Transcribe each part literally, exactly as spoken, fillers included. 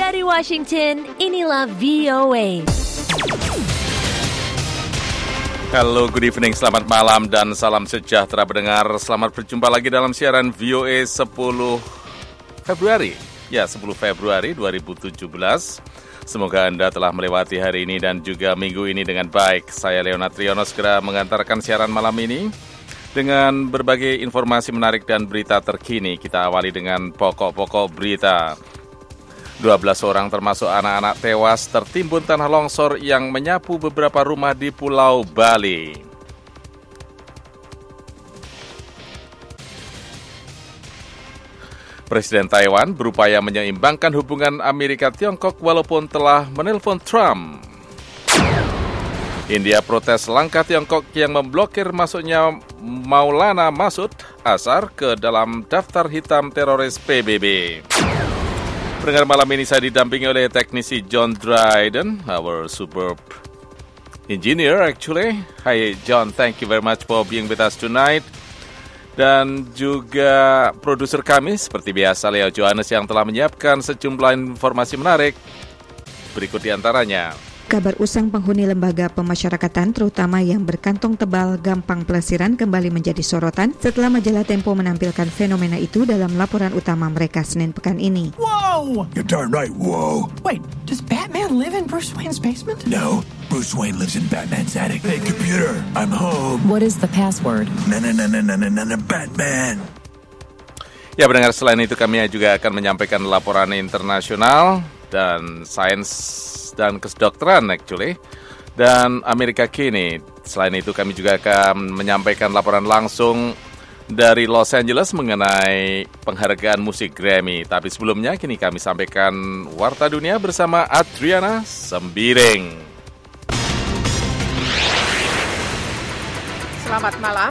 Dari Washington, inilah V O A. Halo, good evening, selamat malam dan salam sejahtera pendengar. Selamat berjumpa lagi dalam siaran V O A sepuluh Februari. Ya, sepuluh Februari dua ribu tujuh belas. Semoga Anda telah melewati hari ini dan juga minggu ini dengan baik. Saya Leonard Triono segera mengantarkan siaran malam ini dengan berbagai informasi menarik dan berita terkini. Kita awali dengan pokok-pokok berita. dua belas orang termasuk anak-anak tewas tertimbun tanah longsor yang menyapu beberapa rumah di Pulau Bali. Presiden Taiwan berupaya menyeimbangkan hubungan Amerika-Tiongkok walaupun telah menelpon Trump. India protes langkah Tiongkok yang memblokir masuknya Maulana Masud Azhar ke dalam daftar hitam teroris P B B. Pendengar, malam ini saya didampingi oleh teknisi John Dryden, our superb engineer actually. Hi John, thank you very much for being with us tonight. Dan juga produser kami seperti biasa Leo Johannes yang telah menyiapkan sejumlah informasi menarik. Berikut diantaranya. Kabar usang penghuni lembaga pemasyarakatan terutama yang berkantong tebal gampang pelesiran kembali menjadi sorotan setelah majalah Tempo menampilkan fenomena itu dalam laporan utama mereka Senin pekan ini. Whoa! You're darn right, whoa. Wait, does Batman live in Bruce Wayne's basement? No, Bruce Wayne lives in Batman's attic. Hey, computer, I'm home. What is the password? Na na na na na na na Batman. Ya, pendengar, selain itu kami juga akan menyampaikan laporan internasional dan sains dan kedokteran actually, dan Amerika kini. Selain itu kami juga akan menyampaikan laporan langsung dari Los Angeles mengenai penghargaan musik Grammy. Tapi sebelumnya kini kami sampaikan Warta Dunia bersama Adriana Sembiring. Selamat malam.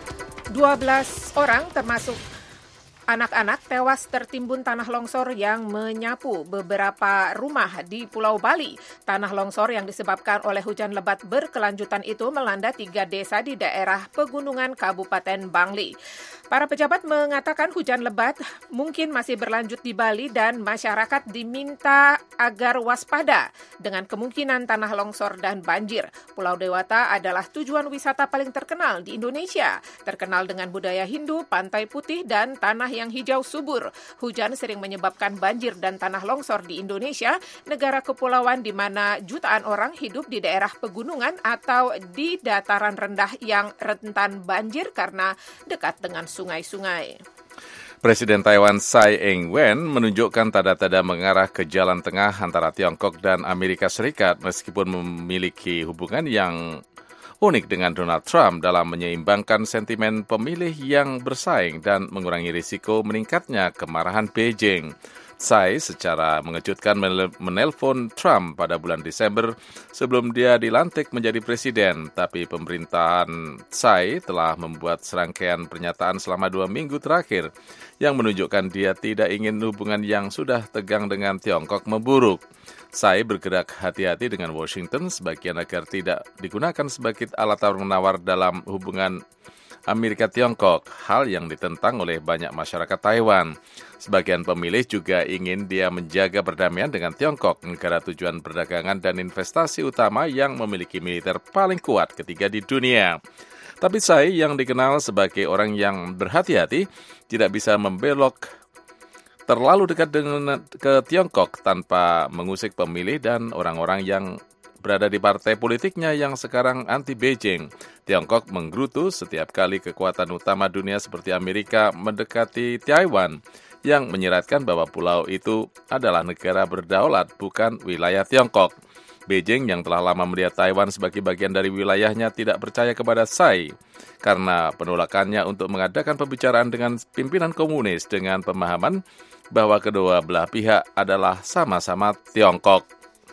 dua belas orang termasuk anak-anak tewas tertimbun tanah longsor yang menyapu beberapa rumah di Pulau Bali. Tanah longsor yang disebabkan oleh hujan lebat berkelanjutan itu melanda tiga desa di daerah pegunungan Kabupaten Bangli. Para pejabat mengatakan hujan lebat mungkin masih berlanjut di Bali dan masyarakat diminta agar waspada dengan kemungkinan tanah longsor dan banjir. Pulau Dewata adalah tujuan wisata paling terkenal di Indonesia, terkenal dengan budaya Hindu, pantai putih, dan tanah yang hijau subur. Hujan sering menyebabkan banjir dan tanah longsor di Indonesia, negara kepulauan di mana jutaan orang hidup di daerah pegunungan atau di dataran rendah yang rentan banjir karena dekat dengan sungai-sungai. Presiden Taiwan Tsai Ing-wen menunjukkan tanda-tanda mengarah ke jalan tengah antara Tiongkok dan Amerika Serikat meskipun memiliki hubungan yang unik dengan Donald Trump dalam menyeimbangkan sentimen pemilih yang bersaing dan mengurangi risiko meningkatnya kemarahan Beijing. Tsai secara mengejutkan menelpon Trump pada bulan Desember sebelum dia dilantik menjadi presiden. Tapi pemerintahan Tsai telah membuat serangkaian pernyataan selama dua minggu terakhir yang menunjukkan dia tidak ingin hubungan yang sudah tegang dengan Tiongkok memburuk. Tsai bergerak hati-hati dengan Washington sebagian agar tidak digunakan sebagai alat tawar-menawar dalam hubungan Amerika-Tiongkok, hal yang ditentang oleh banyak masyarakat Taiwan. Sebagian pemilih juga ingin dia menjaga perdamaian dengan Tiongkok, negara tujuan perdagangan dan investasi utama yang memiliki militer paling kuat ketiga di dunia. Tapi Tsai yang dikenal sebagai orang yang berhati-hati tidak bisa membelok terlalu dekat dengan ke Tiongkok tanpa mengusik pemilih dan orang-orang yang berada di partai politiknya yang sekarang anti-Beijing. Tiongkok menggerutu setiap kali kekuatan utama dunia seperti Amerika mendekati Taiwan, yang menyiratkan bahwa pulau itu adalah negara berdaulat, bukan wilayah Tiongkok. Beijing yang telah lama melihat Taiwan sebagai bagian dari wilayahnya tidak percaya kepada Tsai karena penolakannya untuk mengadakan pembicaraan dengan pimpinan komunis dengan pemahaman bahwa kedua belah pihak adalah sama-sama Tiongkok.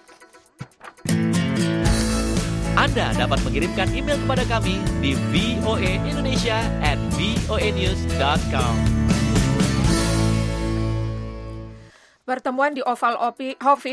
Anda dapat mengirimkan email kepada kami di voaindonesia at voanews dot com. Pertemuan di Oval Office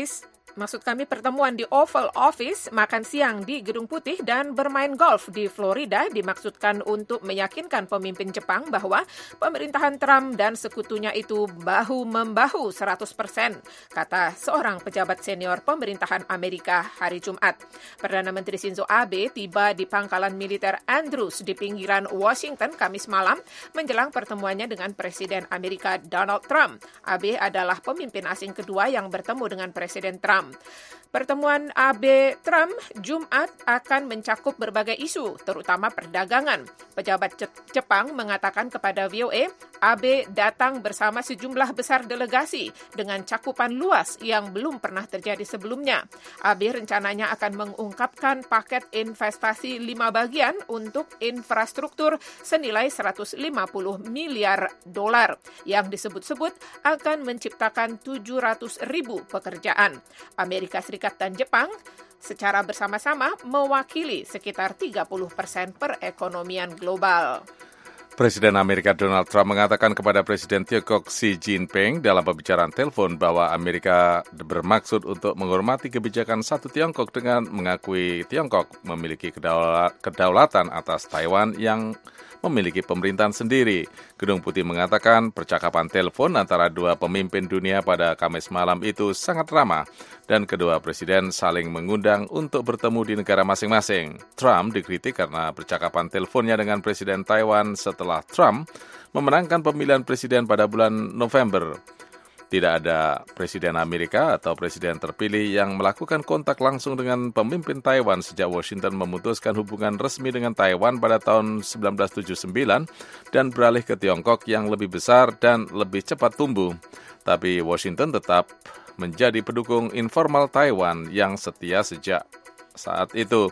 Maksud kami pertemuan di Oval Office, makan siang di Gedung Putih, dan bermain golf di Florida dimaksudkan untuk meyakinkan pemimpin Jepang bahwa pemerintahan Trump dan sekutunya itu bahu-membahu seratus persen, kata seorang pejabat senior pemerintahan Amerika hari Jumat. Perdana Menteri Shinzo Abe tiba di pangkalan militer Andrews di pinggiran Washington Kamis malam menjelang pertemuannya dengan Presiden Amerika Donald Trump. Abe adalah pemimpin asing kedua yang bertemu dengan Presiden Trump. Pertemuan Abe-Trump Jumat akan mencakup berbagai isu, terutama perdagangan. Pejabat Jepang mengatakan kepada V O A, Abe datang bersama sejumlah besar delegasi dengan cakupan luas yang belum pernah terjadi sebelumnya. Abe rencananya akan mengungkapkan paket investasi lima bagian untuk infrastruktur senilai seratus lima puluh miliar dolar yang disebut-sebut akan menciptakan tujuh ratus ribu pekerjaan. Amerika Serikat dan Jepang secara bersama-sama mewakili sekitar tiga puluh persen perekonomian global. Presiden Amerika Donald Trump mengatakan kepada Presiden Tiongkok Xi Jinping dalam pembicaraan telepon bahwa Amerika bermaksud untuk menghormati kebijakan satu Tiongkok dengan mengakui Tiongkok memiliki kedaulatan atas Taiwan yang memiliki pemerintahan sendiri. Gedung Putih mengatakan percakapan telepon antara dua pemimpin dunia pada Kamis malam itu sangat ramah dan kedua presiden saling mengundang untuk bertemu di negara masing-masing. Trump dikritik karena percakapan teleponnya dengan Presiden Taiwan setelah Trump memenangkan pemilihan presiden pada bulan November. Tidak ada presiden Amerika atau presiden terpilih yang melakukan kontak langsung dengan pemimpin Taiwan sejak Washington memutuskan hubungan resmi dengan Taiwan pada tahun seribu sembilan ratus tujuh puluh sembilan dan beralih ke Tiongkok yang lebih besar dan lebih cepat tumbuh. Tapi Washington tetap menjadi pendukung informal Taiwan yang setia sejak saat itu.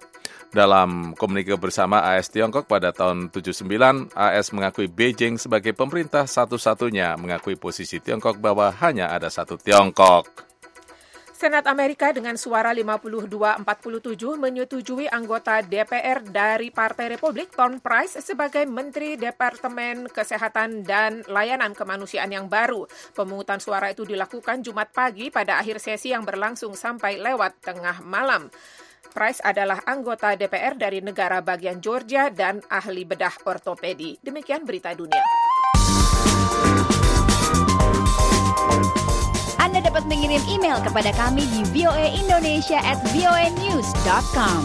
Dalam komunike bersama A S Tiongkok pada tahun tujuh puluh sembilan, A S mengakui Beijing sebagai pemerintah satu-satunya, mengakui posisi Tiongkok bahwa hanya ada satu Tiongkok. Senat Amerika dengan suara lima puluh dua empat puluh tujuh menyetujui anggota D P R dari Partai Republik Tom Price sebagai Menteri Departemen Kesehatan dan Layanan Kemanusiaan yang baru. Pemungutan suara itu dilakukan Jumat pagi pada akhir sesi yang berlangsung sampai lewat tengah malam. Price adalah anggota D P R dari negara bagian Georgia dan ahli bedah ortopedi. Demikian berita dunia. Anda dapat mengirim email kepada kami di v o a indonesia at v o a news dot com.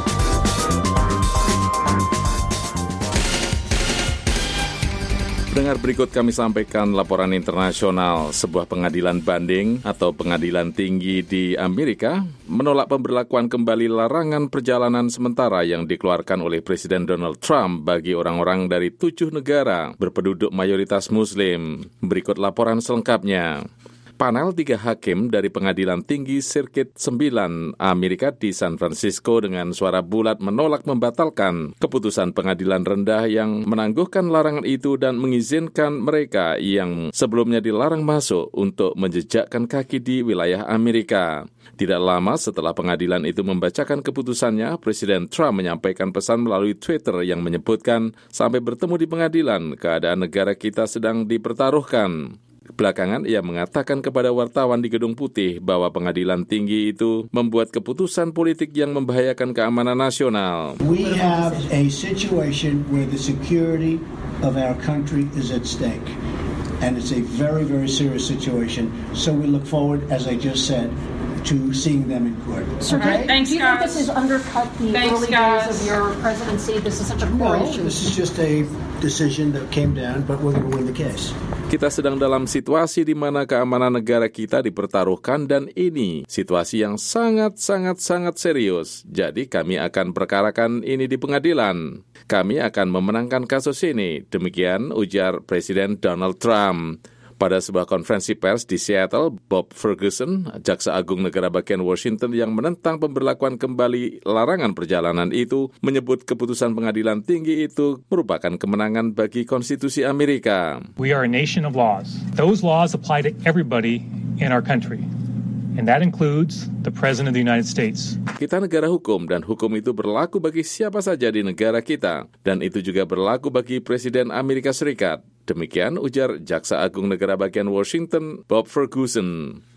Pendengar, berikut kami sampaikan laporan internasional. Sebuah pengadilan banding atau pengadilan tinggi di Amerika menolak pemberlakuan kembali larangan perjalanan sementara yang dikeluarkan oleh Presiden Donald Trump bagi orang-orang dari tujuh negara berpenduduk mayoritas Muslim. Berikut laporan selengkapnya. Panel tiga hakim dari Pengadilan Tinggi Sirkuit sembilan Amerika di San Francisco dengan suara bulat menolak membatalkan keputusan pengadilan rendah yang menangguhkan larangan itu dan mengizinkan mereka yang sebelumnya dilarang masuk untuk menjejakkan kaki di wilayah Amerika. Tidak lama setelah pengadilan itu membacakan keputusannya, Presiden Trump menyampaikan pesan melalui Twitter yang menyebutkan, sampai bertemu di pengadilan, keadaan negara kita sedang dipertaruhkan. Belakangan ia mengatakan kepada wartawan di Gedung Putih bahwa pengadilan tinggi itu membuat keputusan politik yang membahayakan keamanan nasional. We have a situation where the security of our country is at stake. And it's a very, very serious situation. So we look forward, as I just said, to seeing them in court. Sir, okay? Thanks, do you guys. think this has undercut the Thanks, early guys. days of your presidency? This is such a core No, issue. this is just a decision that came down, but we're going to win the case. Kita sedang dalam situasi di mana keamanan negara kita dipertaruhkan dan ini situasi yang sangat-sangat-sangat serius. Jadi kami akan perkarakan ini di pengadilan. Kami akan memenangkan kasus ini. Demikian ujar Presiden Donald Trump. Pada sebuah konferensi pers di Seattle, Bob Ferguson, Jaksa Agung Negara Bagian Washington yang menentang pemberlakuan kembali larangan perjalanan itu, menyebut keputusan pengadilan tinggi itu merupakan kemenangan bagi konstitusi Amerika. We are a nation of laws. Those laws apply to everybody in our country. And that includes the President of the United States. Kita negara hukum dan hukum itu berlaku bagi siapa saja di negara kita. Dan itu juga berlaku bagi Presiden Amerika Serikat. Demikian ujar Jaksa Agung Negara Bagian Washington, Bob Ferguson.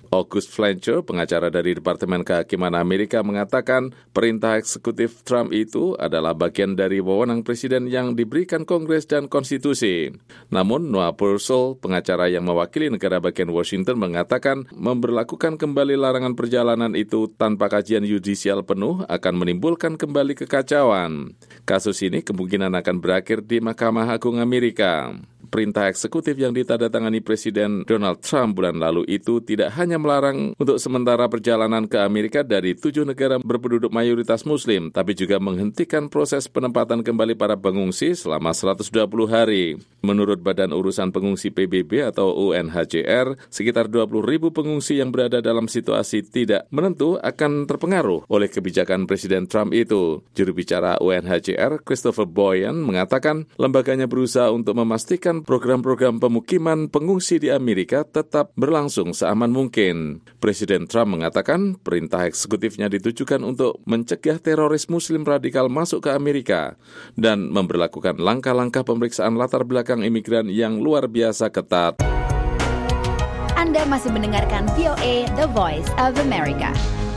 August Fletcher, pengacara dari Departemen Kehakiman Amerika, mengatakan perintah eksekutif Trump itu adalah bagian dari wewenang presiden yang diberikan Kongres dan Konstitusi. Namun, Noah Purcell, pengacara yang mewakili negara bagian Washington, mengatakan memberlakukan kembali larangan perjalanan itu tanpa kajian yudisial penuh akan menimbulkan kembali kekacauan. Kasus ini kemungkinan akan berakhir di Mahkamah Agung Amerika. Perintah eksekutif yang ditandatangani Presiden Donald Trump bulan lalu itu tidak hanya melarang untuk sementara perjalanan ke Amerika dari tujuh negara berpenduduk mayoritas Muslim, tapi juga menghentikan proses penempatan kembali para pengungsi selama seratus dua puluh hari. Menurut Badan Urusan Pengungsi P B B atau U N H C R, sekitar dua puluh ribu pengungsi yang berada dalam situasi tidak menentu akan terpengaruh oleh kebijakan Presiden Trump itu. Juru bicara U N H C R, Christopher Boyan, mengatakan lembaganya berusaha untuk memastikan program-program pemukiman pengungsi di Amerika tetap berlangsung seaman mungkin. Presiden Trump mengatakan perintah eksekutifnya ditujukan untuk mencegah teroris Muslim radikal masuk ke Amerika dan memberlakukan langkah-langkah pemeriksaan latar belakang imigran yang luar biasa ketat. Anda masih mendengarkan V O A, The Voice of America.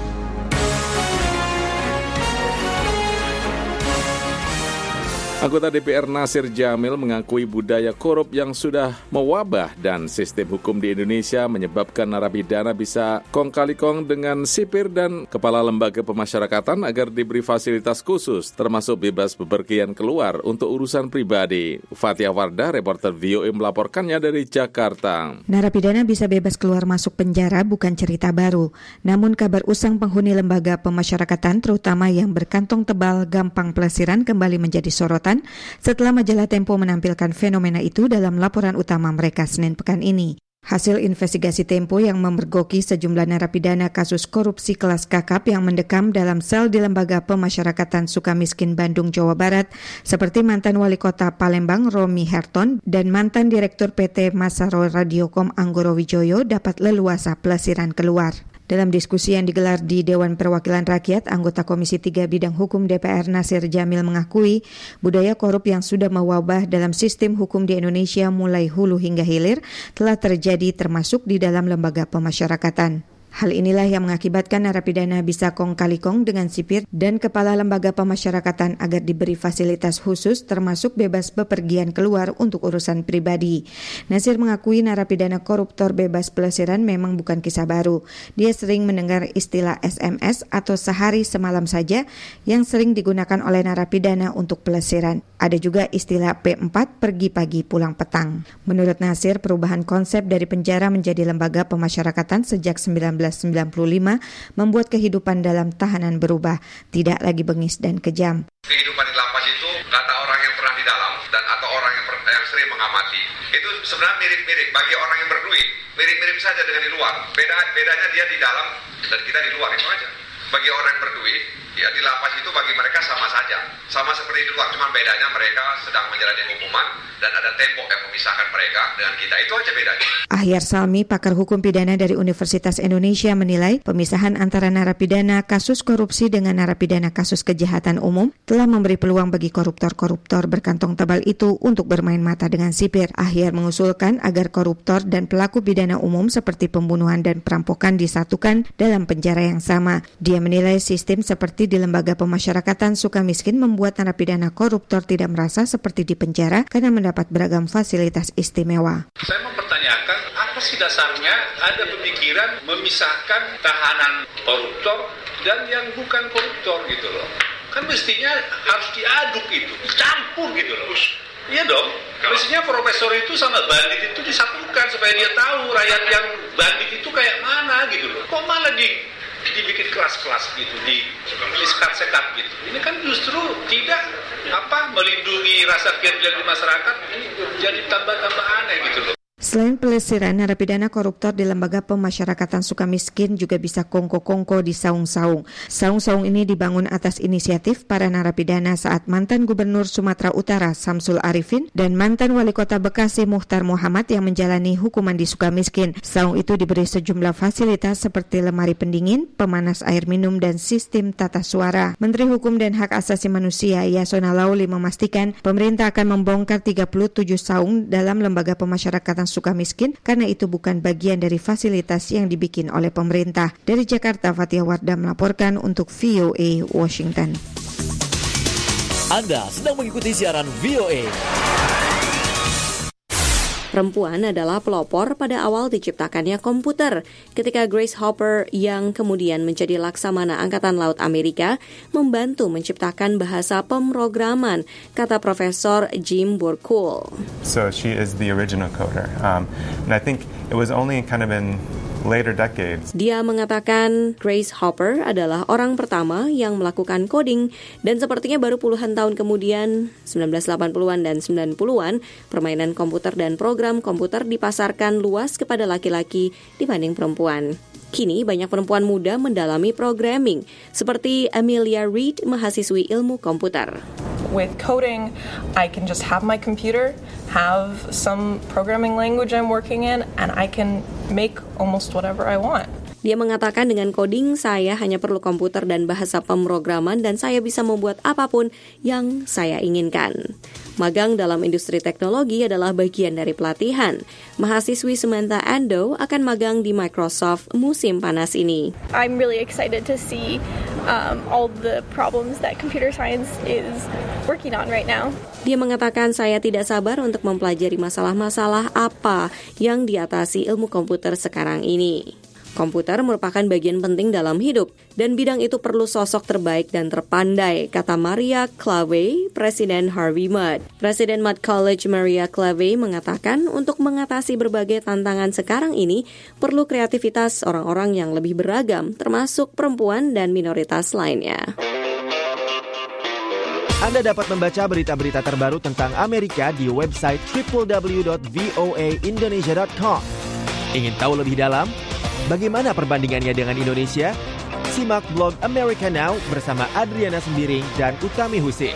Anggota D P R Nasir Jamil mengakui budaya korup yang sudah mewabah dan sistem hukum di Indonesia menyebabkan narapidana bisa kong-kali-kong dengan sipir dan kepala lembaga pemasyarakatan agar diberi fasilitas khusus, termasuk bebas bepergian keluar untuk urusan pribadi. Fathia Wardah, reporter V O A melaporkannya dari Jakarta. Narapidana bisa bebas keluar masuk penjara bukan cerita baru. Namun kabar usang penghuni lembaga pemasyarakatan, terutama yang berkantong tebal gampang pelesiran, kembali menjadi sorotan setelah majalah Tempo menampilkan fenomena itu dalam laporan utama mereka Senin pekan ini. Hasil investigasi Tempo yang memergoki sejumlah narapidana kasus korupsi kelas kakap yang mendekam dalam sel di Lembaga Pemasyarakatan Sukamiskin Bandung, Jawa Barat, seperti mantan Wali Kota Palembang Romi Herton dan mantan Direktur P T Masaro Radiocom Anggoro Wijoyo dapat leluasa pelesiran keluar. Dalam diskusi yang digelar di Dewan Perwakilan Rakyat, anggota Komisi tiga Bidang Hukum D P R Nasir Jamil mengakui budaya korup yang sudah mewabah dalam sistem hukum di Indonesia mulai hulu hingga hilir telah terjadi termasuk di dalam lembaga pemasyarakatan. Hal inilah yang mengakibatkan narapidana bisa kong-kali-kong dengan sipir dan kepala lembaga pemasyarakatan agar diberi fasilitas khusus termasuk bebas bepergian keluar untuk urusan pribadi. Nasir mengakui narapidana koruptor bebas pelesiran memang bukan kisah baru. Dia sering mendengar istilah S M S atau sehari semalam saja yang sering digunakan oleh narapidana untuk pelesiran. Ada juga istilah P empat pergi pagi pulang petang. Menurut Nasir, perubahan konsep dari penjara menjadi lembaga pemasyarakatan sejak sembilan belas sembilan puluh lima membuat kehidupan dalam tahanan berubah, tidak lagi bengis dan kejam. Kehidupan di lapas itu, kata orang yang pernah di dalam dan atau orang yang, per, yang sering mengamati, itu sebenarnya mirip-mirip bagi orang yang berduit, mirip-mirip saja dengan di luar. Beda bedanya dia di dalam dan kita di luar, itu aja. Bagi orang yang berduit, ya di lapas itu bagi mereka sama saja, sama seperti di luar, cuma bedanya mereka sedang menjalani hukuman dan ada tembok yang memisahkan mereka dengan kita, itu aja bedanya. Ahyar Salmi, pakar hukum pidana dari Universitas Indonesia, menilai pemisahan antara narapidana kasus korupsi dengan narapidana kasus kejahatan umum telah memberi peluang bagi koruptor-koruptor berkantong tebal itu untuk bermain mata dengan sipir. Ahyar mengusulkan agar koruptor dan pelaku pidana umum seperti pembunuhan dan perampokan disatukan dalam penjara yang sama. Dia menilai sistem seperti di Lembaga Pemasyarakatan Sukamiskin membuat narapidana koruptor tidak merasa seperti di penjara karena mendapat beragam fasilitas istimewa. Saya mempertanyakan apa sih dasarnya ada pemikiran memisahkan tahanan koruptor dan yang bukan koruptor gitu loh. Kan mestinya harus diaduk itu, dicampur gitu loh. Iya dong, mestinya profesor itu sama bandit itu disatukan supaya dia tahu rakyat yang bandit itu kayak mana gitu loh. Kok malah di dibikin kelas-kelas gitu, di disekat-sekat gitu. Ini kan justru tidak apa melindungi rasa keadilan di masyarakat, ini jadi tambah-tambah aneh gitu loh. Selain pelesiran, narapidana koruptor di Lembaga Pemasyarakatan Sukamiskin juga bisa kongko-kongko di saung-saung. Saung-saung ini dibangun atas inisiatif para narapidana saat mantan Gubernur Sumatera Utara Samsul Arifin dan mantan Wali Kota Bekasi Muhtar Muhammad yang menjalani hukuman di Sukamiskin. Saung itu diberi sejumlah fasilitas seperti lemari pendingin, pemanas air minum, dan sistem tata suara. Menteri Hukum dan Hak Asasi Manusia Yasona Lauli memastikan pemerintah akan membongkar tiga puluh tujuh saung dalam Lembaga Pemasyarakatan sukamiskin karena itu bukan bagian dari fasilitas yang dibikin oleh pemerintah. Dari Jakarta, Fatia Wardah melaporkan untuk V O A Washington. Anda sedang mengikuti siaran V O A. Perempuan adalah pelopor pada awal diciptakannya komputer. Ketika Grace Hopper yang kemudian menjadi Laksamana Angkatan Laut Amerika membantu menciptakan bahasa pemrograman, kata Profesor Jim Burkle. So she is the original coder. Um, and I think it was only kind of in later decades. Dia mengatakan Grace Hopper adalah orang pertama yang melakukan coding dan sepertinya baru puluhan tahun kemudian, sembilan belas delapan puluhan dan sembilan puluhan, permainan komputer dan program komputer dipasarkan luas kepada laki-laki dibanding perempuan. Kini banyak perempuan muda mendalami programming, seperti Amelia Reed, mahasiswi ilmu komputer. With coding, I can just have my computer, have some programming language I'm working in, and I can make almost whatever I want. Dia mengatakan dengan coding, saya hanya perlu komputer dan bahasa pemrograman dan saya bisa membuat apapun yang saya inginkan. Magang dalam industri teknologi adalah bagian dari pelatihan. Mahasiswi Samantha Ando akan magang di Microsoft musim panas ini. I'm really excited to see um, all the problems that computer science is working on right now. Dia mengatakan saya tidak sabar untuk mempelajari masalah-masalah apa yang diatasi ilmu komputer sekarang ini. Komputer merupakan bagian penting dalam hidup, dan bidang itu perlu sosok terbaik dan terpandai, kata Maria Clave, Presiden Harvey Mudd. Presiden Mudd College Maria Clave mengatakan untuk mengatasi berbagai tantangan sekarang ini, perlu kreativitas orang-orang yang lebih beragam, termasuk perempuan dan minoritas lainnya. Anda dapat membaca berita-berita terbaru tentang Amerika di website double-u double-u double-u dot v o a indonesia dot com. Ingin tahu lebih dalam? Bagaimana perbandingannya dengan Indonesia? Simak blog America Now bersama Adriana Sembiring dan Utami Husin.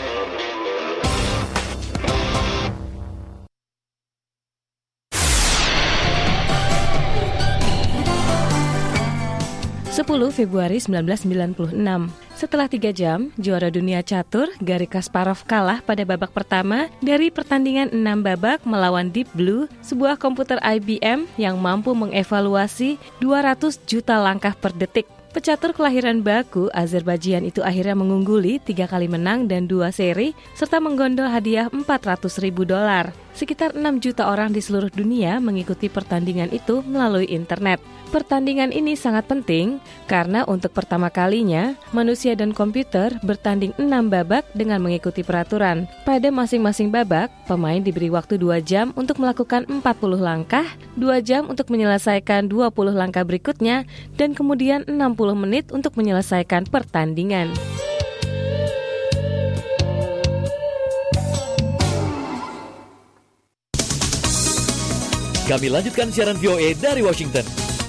sepuluh Februari seribu sembilan ratus sembilan puluh enam. Setelah tiga jam, juara dunia catur Garry Kasparov kalah pada babak pertama dari pertandingan enam babak melawan Deep Blue, sebuah komputer I B M yang mampu mengevaluasi dua ratus juta langkah per detik. Pecatur kelahiran Baku, Azerbaijan itu akhirnya mengungguli tiga kali menang dan dua seri, serta menggondol hadiah empat ratus ribu dolar. Sekitar enam juta orang di seluruh dunia mengikuti pertandingan itu melalui internet. Pertandingan ini sangat penting karena untuk pertama kalinya manusia dan komputer bertanding enam babak dengan mengikuti peraturan. Pada masing-masing babak, pemain diberi waktu dua jam untuk melakukan empat puluh langkah, dua jam untuk menyelesaikan dua puluh langkah berikutnya, dan kemudian enam puluh menit untuk menyelesaikan pertandingan. Kami lanjutkan siaran V O A dari Washington.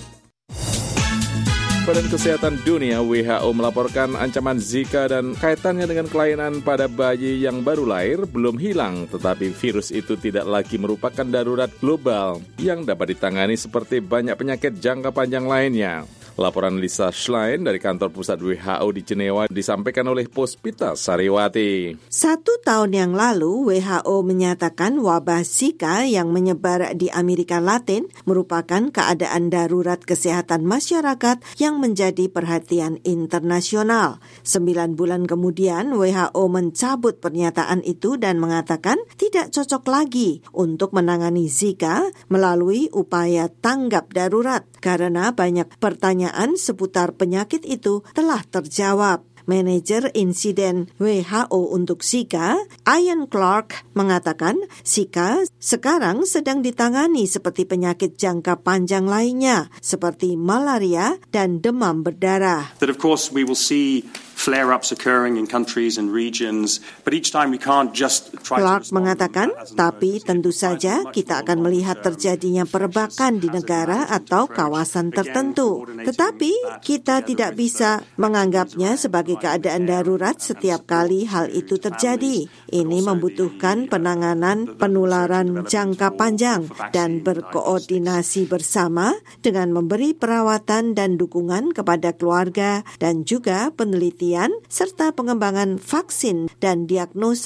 Badan Kesehatan Dunia W H O melaporkan ancaman Zika dan kaitannya dengan kelainan pada bayi yang baru lahir belum hilang, tetapi virus itu tidak lagi merupakan darurat global yang dapat ditangani seperti banyak penyakit jangka panjang lainnya. Laporan Lisa Schlein dari kantor pusat W H O di Jenewa disampaikan oleh Puspita Sariwati. Satu tahun yang lalu, W H O menyatakan wabah Zika yang menyebar di Amerika Latin merupakan keadaan darurat kesehatan masyarakat yang menjadi perhatian internasional. Sembilan bulan kemudian, W H O mencabut pernyataan itu dan mengatakan tidak cocok lagi untuk menangani Zika melalui upaya tanggap darurat karena banyak pertanyaan seputar penyakit itu telah terjawab. Manajer insiden W H O untuk Zika, Ian Clark, mengatakan Zika sekarang sedang ditangani seperti penyakit jangka panjang lainnya, seperti malaria dan demam berdarah. That of course we will see flare-ups occurring in countries and regions, but each time we can't just try to... Clark mengatakan, tapi tentu saja kita akan melihat terjadinya perebakan di negara atau kawasan tertentu. Tetapi kita tidak bisa menganggapnya sebagai keadaan darurat setiap kali hal itu terjadi. Ini membutuhkan penanganan penularan jangka panjang dan berkoordinasi bersama dengan memberi perawatan dan dukungan kepada keluarga dan juga penelitian serta pengembangan vaksin dan diagnosa.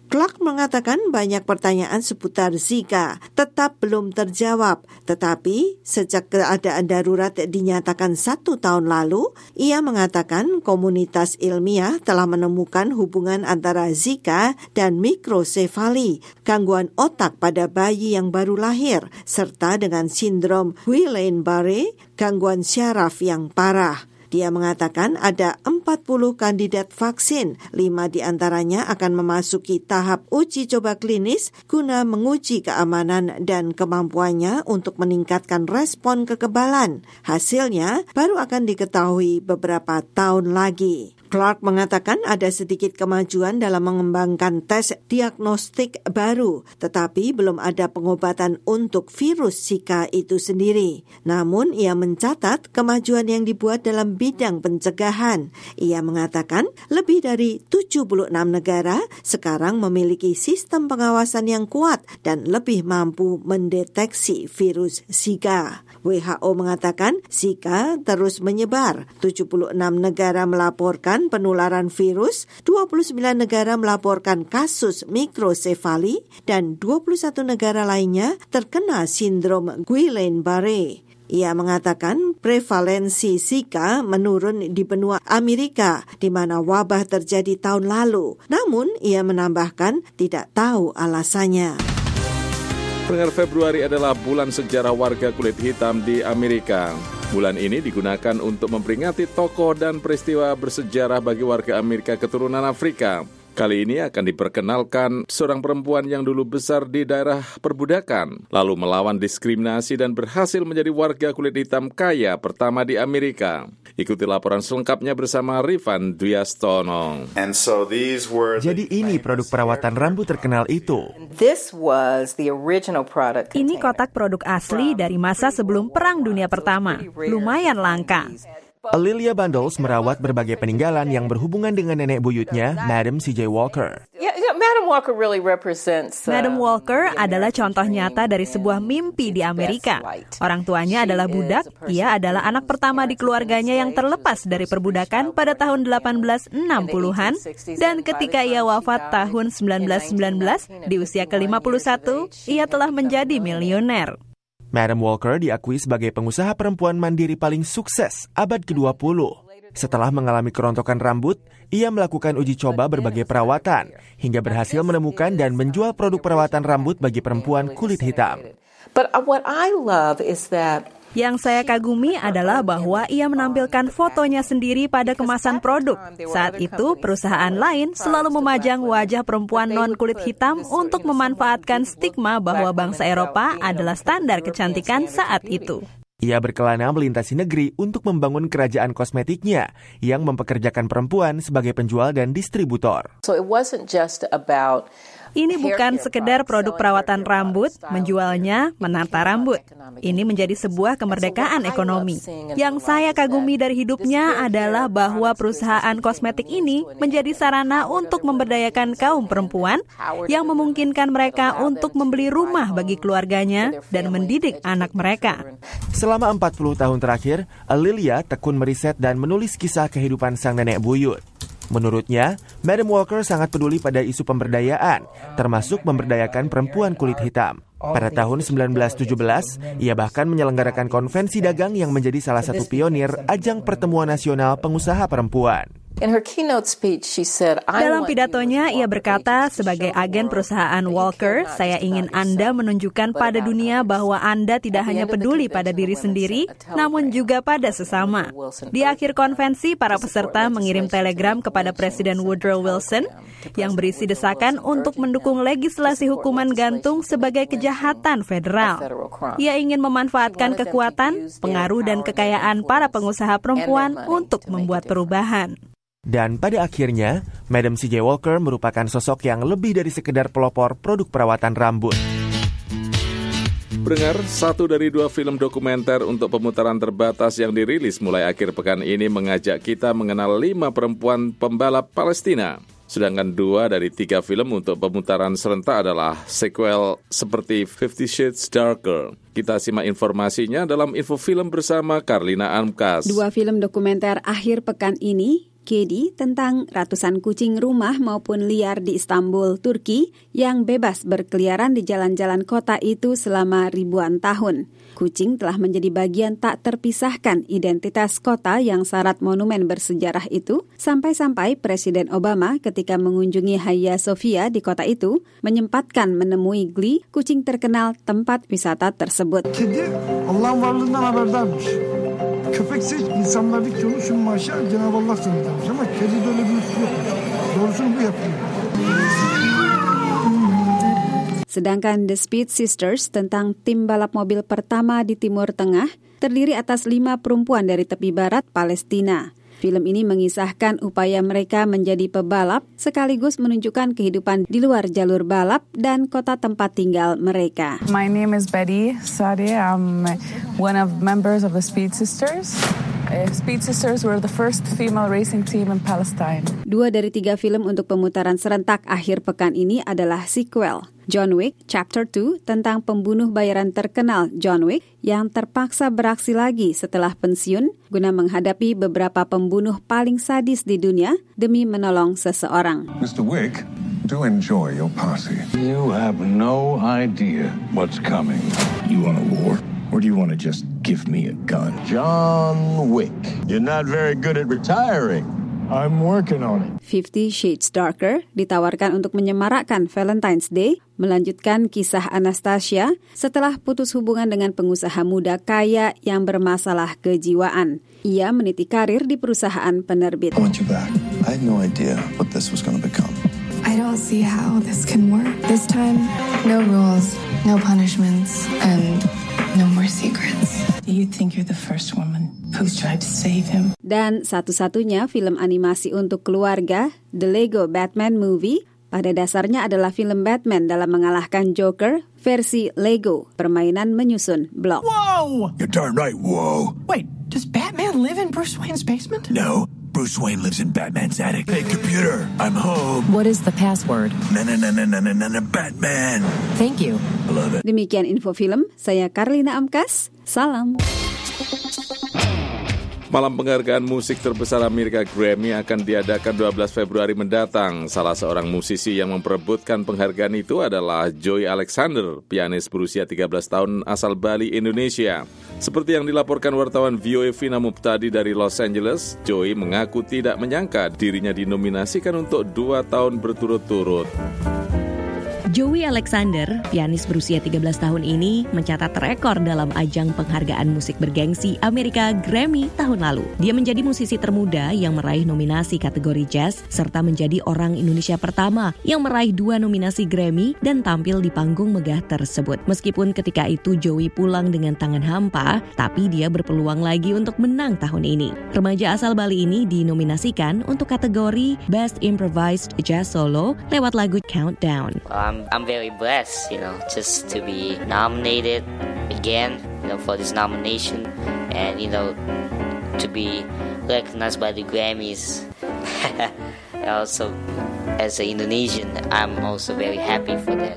Clark mengatakan banyak pertanyaan seputar Zika tetap belum terjawab, tetapi sejak keadaan darurat dinyatakan satu tahun lalu, ia mengatakan komunitas ilmiah telah menemukan hubungan antara Zika dan mikrosefali, gangguan otak pada bayi yang baru lahir, serta dengan sindrom Guillain-Barré, gangguan syaraf yang parah. Dia mengatakan ada empat puluh kandidat vaksin, lima di antaranya akan memasuki tahap uji coba klinis guna menguji keamanan dan kemampuannya untuk meningkatkan respon kekebalan. Hasilnya baru akan diketahui beberapa tahun lagi. Clark mengatakan ada sedikit kemajuan dalam mengembangkan tes diagnostik baru, tetapi belum ada pengobatan untuk virus Zika itu sendiri. Namun, ia mencatat kemajuan yang dibuat dalam bidang pencegahan. Ia mengatakan lebih dari tujuh puluh enam negara sekarang memiliki sistem pengawasan yang kuat dan lebih mampu mendeteksi virus Zika. W H O mengatakan Zika terus menyebar. tujuh puluh enam negara melaporkan penularan virus, dua puluh sembilan negara melaporkan kasus mikrosefali, dan dua puluh satu negara lainnya terkena sindrom Guillain-Barré. Ia mengatakan prevalensi Zika menurun di benua Amerika, di mana wabah terjadi tahun lalu. Namun, ia menambahkan tidak tahu alasannya. Pendengar, Februari adalah bulan sejarah warga kulit hitam di Amerika. Bulan ini digunakan untuk memperingati tokoh dan peristiwa bersejarah bagi warga Amerika keturunan Afrika. Kali ini akan diperkenalkan seorang perempuan yang dulu besar di daerah perbudakan, lalu melawan diskriminasi dan berhasil menjadi warga kulit hitam kaya pertama di Amerika. Ikuti laporan selengkapnya bersama Rifan Dwiastono. So were... Jadi ini produk perawatan rambut terkenal itu. Ini kotak produk asli dari masa sebelum Perang Dunia Pertama. Lumayan langka. Alilia Bundles merawat berbagai peninggalan yang berhubungan dengan nenek buyutnya, Madam C J Walker. Yeah, yeah, Madam Walker really represents. Uh, Madam Walker adalah contoh nyata dari sebuah mimpi di Amerika. Orang tuanya adalah budak, ia adalah anak pertama di keluarganya yang terlepas dari perbudakan pada tahun delapan belas enam puluhan, dan ketika ia wafat tahun sembilan belas sembilan belas di usia ke lima puluh satu, ia telah menjadi miliuner. Madam Walker diakui sebagai pengusaha perempuan mandiri paling sukses abad ke dua puluh. Setelah mengalami kerontokan rambut, ia melakukan uji coba berbagai perawatan, hingga berhasil menemukan dan menjual produk perawatan rambut bagi perempuan kulit hitam. But what I love is that Yang saya kagumi adalah bahwa ia menampilkan fotonya sendiri pada kemasan produk. Saat itu, perusahaan lain selalu memajang wajah perempuan non-kulit hitam untuk memanfaatkan stigma bahwa bangsa Eropa adalah standar kecantikan saat itu. Ia berkelana melintasi negeri untuk membangun kerajaan kosmetiknya yang mempekerjakan perempuan sebagai penjual dan distributor. So it wasn't just about Ini bukan sekedar produk perawatan rambut, menjualnya, menata rambut. Ini menjadi sebuah kemerdekaan ekonomi. Yang saya kagumi dari hidupnya adalah bahwa perusahaan kosmetik ini menjadi sarana untuk memberdayakan kaum perempuan yang memungkinkan mereka untuk membeli rumah bagi keluarganya dan mendidik anak mereka. Selama empat puluh tahun terakhir, Alilia tekun meriset dan menulis kisah kehidupan sang nenek buyut. Menurutnya, Madam Walker sangat peduli pada isu pemberdayaan, termasuk memberdayakan perempuan kulit hitam. Pada tahun sembilan belas tujuh belas, ia bahkan menyelenggarakan konvensi dagang yang menjadi salah satu pionir ajang pertemuan nasional pengusaha perempuan. Dalam pidatonya, ia berkata, sebagai agen perusahaan Walker, saya ingin Anda menunjukkan pada dunia bahwa Anda tidak hanya peduli pada diri sendiri, namun juga pada sesama. Di akhir konvensi, para peserta mengirim telegram kepada Presiden Woodrow Wilson yang berisi desakan untuk mendukung legislasi hukuman gantung sebagai kejahatan federal. Ia ingin memanfaatkan kekuatan, pengaruh, dan kekayaan para pengusaha perempuan untuk membuat perubahan. Dan pada akhirnya, Madam C J Walker merupakan sosok yang lebih dari sekedar pelopor produk perawatan rambut. Pendengar, satu dari dua film dokumenter untuk pemutaran terbatas yang dirilis mulai akhir pekan ini mengajak kita mengenal lima perempuan pembalap Palestina. Sedangkan dua dari tiga film untuk pemutaran serentak adalah sequel seperti Fifty Shades Darker. Kita simak informasinya dalam info film bersama Karlina Amkas. Dua film dokumenter akhir pekan ini Kedi tentang ratusan kucing rumah maupun liar di Istanbul, Turki yang bebas berkeliaran di jalan-jalan kota itu selama ribuan tahun. Kucing telah menjadi bagian tak terpisahkan identitas kota yang syarat monumen bersejarah itu, sampai-sampai Presiden Obama ketika mengunjungi Hagia Sophia di kota itu menyempatkan menemui Gli, kucing terkenal tempat wisata tersebut. Kedi Allah'ın varlığından haberdarmış. Köpekse insanlardaki onu şu maaşa Cenab-ı Allah tanıtmış ama kedi de öyle bir lütfu yokmuş. Doğrusunu bu yapıyor. Sedangkan The Speed Sisters tentang tim balap mobil pertama di Timur Tengah terdiri atas lima perempuan dari tepi barat Palestina. Film ini mengisahkan upaya mereka menjadi pebalap sekaligus menunjukkan kehidupan di luar jalur balap dan kota tempat tinggal mereka. My name is Betty Sadeh. I'm one of members of the Speed Sisters. Speed Sisters were the first female racing team in Palestine. Dua dari tiga film untuk pemutaran serentak akhir pekan ini adalah sequel. John Wick Chapter two tentang pembunuh bayaran terkenal John Wick yang terpaksa beraksi lagi setelah pensiun guna menghadapi beberapa pembunuh paling sadis di dunia demi menolong seseorang. Mister Wick, do enjoy your party. You have no idea what's coming. You want a war? Or do you want to just give me a gun? John Wick, you're not very good at retiring. I'm working on it. Fifty Shades Darker ditawarkan untuk menyemarakkan Valentine's Day, melanjutkan kisah Anastasia setelah putus hubungan dengan pengusaha muda kaya yang bermasalah kejiwaan. Ia meniti karir di perusahaan penerbit. I want you back. I had no idea what this was going to become. I don't see how this can work. This time, no rules, no punishments, and no more secrets. Do you think you're the first woman who's tried to save him? Dan satu-satunya film animasi untuk keluarga, The Lego Batman Movie, pada dasarnya adalah film Batman dalam mengalahkan Joker versi Lego, permainan menyusun blok. Whoa! You're darn right, whoa. Wait, does Batman live in Bruce Wayne's basement? No. Bruce Wayne lives in Batman's attic. Hey, computer, I'm home. What is the password? Na na na na na na na Batman. Thank you. I love it. Demikian info film, saya Karlina Amkas. Salam. Malam penghargaan musik terbesar Amerika Grammy akan diadakan dua belas Februari mendatang. Salah seorang musisi yang memperebutkan penghargaan itu adalah Joey Alexander, pianis berusia tiga belas tahun asal Bali, Indonesia. Seperti yang dilaporkan wartawan V O A Vina Muptadi dari Los Angeles, Joey mengaku tidak menyangka dirinya dinominasikan untuk dua tahun berturut-turut. Joey Alexander, pianis berusia tiga belas tahun ini, mencatat rekor dalam ajang penghargaan musik bergengsi Amerika Grammy tahun lalu. Dia menjadi musisi termuda yang meraih nominasi kategori jazz, serta menjadi orang Indonesia pertama yang meraih dua nominasi Grammy dan tampil di panggung megah tersebut. Meskipun ketika itu Joey pulang dengan tangan hampa, tapi dia berpeluang lagi untuk menang tahun ini. Remaja asal Bali ini dinominasikan untuk kategori Best Improvised Jazz Solo lewat lagu Countdown. Um, I'm very blessed, you know, just to be nominated again, you know, for this nomination, and you know, to be recognized by the Grammys. Also, as an Indonesian, I'm also very happy for that.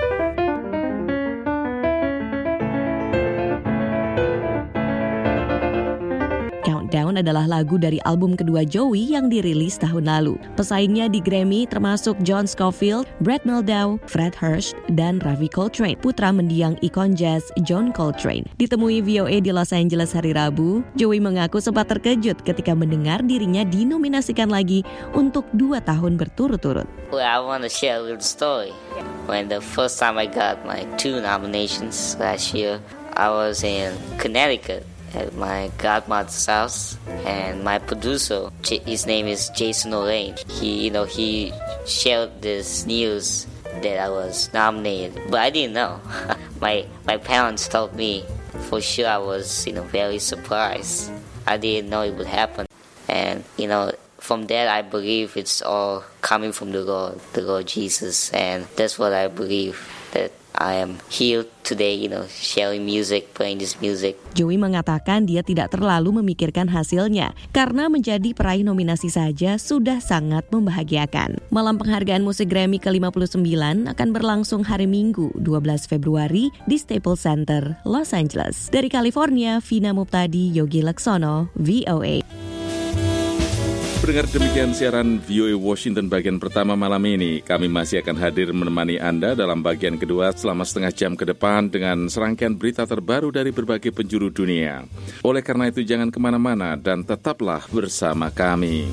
Countdown adalah lagu dari album kedua Joey yang dirilis tahun lalu. Pesaingnya di Grammy termasuk John Scofield, Brad Mehldau, Fred Hurst, dan Ravi Coltrane, putra mendiang ikon jazz John Coltrane. Ditemui V O A di Los Angeles hari Rabu, Joey mengaku sempat terkejut ketika mendengar dirinya dinominasikan lagi untuk dua tahun berturut-turut. Well, I want to share a little story. When the first time I got my two nominations last year, I was in Connecticut at my godmother's house, and my producer, his name is Jason O'Lane. He, you know, he shared this news that I was nominated, but I didn't know. my my parents told me. For sure, I was, you know, very surprised. I didn't know it would happen, and you know, from that I believe it's all coming from the Lord, the Lord Jesus, and that's what I believe, that I am here today, you know, sharing music, playing this music. Joey mengatakan dia tidak terlalu memikirkan hasilnya karena menjadi peraih nominasi saja sudah sangat membahagiakan. Malam penghargaan musik Grammy ke lima puluh sembilan akan berlangsung hari Minggu dua belas Februari di Staples Center, Los Angeles. Dari California, Vina Muptadi, Yogi Laksono, V O A. Pendengar, demikian siaran V O A Washington bagian pertama malam ini. Kami masih akan hadir menemani Anda dalam bagian kedua selama setengah jam ke depan dengan serangkaian berita terbaru dari berbagai penjuru dunia. Oleh karena itu jangan kemana-mana dan tetaplah bersama kami.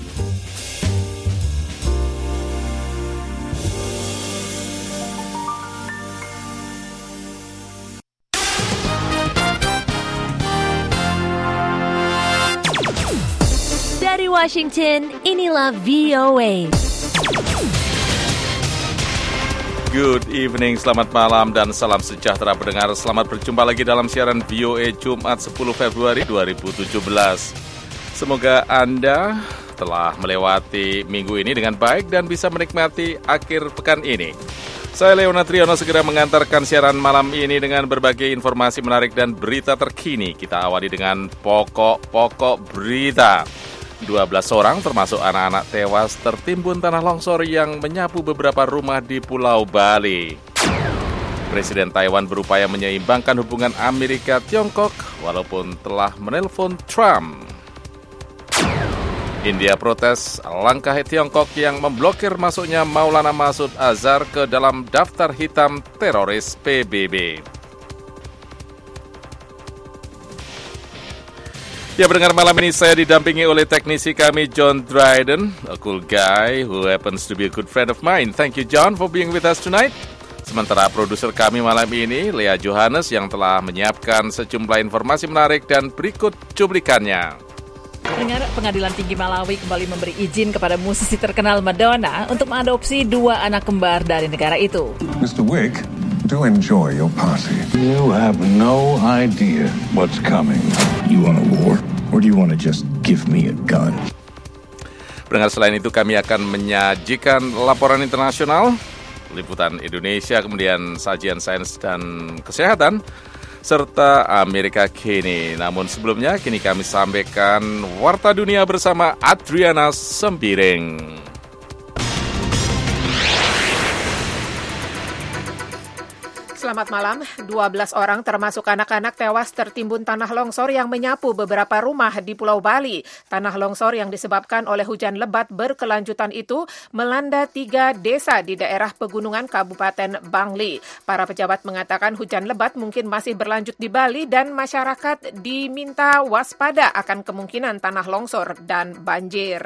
Dari Washington, inilah V O A. Good evening, selamat malam dan salam sejahtera pendengar. Selamat berjumpa lagi dalam siaran V O A Jumat sepuluh Februari dua ribu tujuh belas. Semoga Anda telah melewati minggu ini dengan baik dan bisa menikmati akhir pekan ini. Saya Leona Triono segera mengantarkan siaran malam ini dengan berbagai informasi menarik dan berita terkini. Kita awali dengan pokok-pokok berita. dua belas orang termasuk anak-anak tewas tertimbun tanah longsor yang menyapu beberapa rumah di Pulau Bali. Presiden Taiwan berupaya menyeimbangkan hubungan Amerika-Tiongkok walaupun telah menelpon Trump. India protes langkah Tiongkok yang memblokir masuknya Maulana Masud Azhar ke dalam daftar hitam teroris P B B. Ya, pendengar, malam ini saya didampingi oleh teknisi kami John Dryden, a cool guy who happens to be a good friend of mine. Thank you, John, for being with us tonight. Sementara produser kami malam ini, Lea Johannes, yang telah menyiapkan sejumlah informasi menarik dan berikut cuplikannya. Pendengar, Pengadilan Tinggi Malawi kembali memberi izin kepada musisi terkenal Madonna untuk mengadopsi dua anak kembar dari negara itu. Mister Wick, do enjoy your party. You have no idea what's coming. You want a war? Or do you want to just give me a gun? Pendengar, selain itu kami akan menyajikan laporan internasional, liputan Indonesia, kemudian sajian sains dan kesehatan, serta Amerika Kini. Namun sebelumnya, kini kami sampaikan Warta Dunia bersama Adriana Sembiring. Selamat malam. dua belas orang termasuk anak-anak tewas tertimbun tanah longsor yang menyapu beberapa rumah di Pulau Bali. Tanah longsor yang disebabkan oleh hujan lebat berkelanjutan itu melanda tiga desa di daerah pegunungan Kabupaten Bangli. Para pejabat mengatakan hujan lebat mungkin masih berlanjut di Bali dan masyarakat diminta waspada akan kemungkinan tanah longsor dan banjir.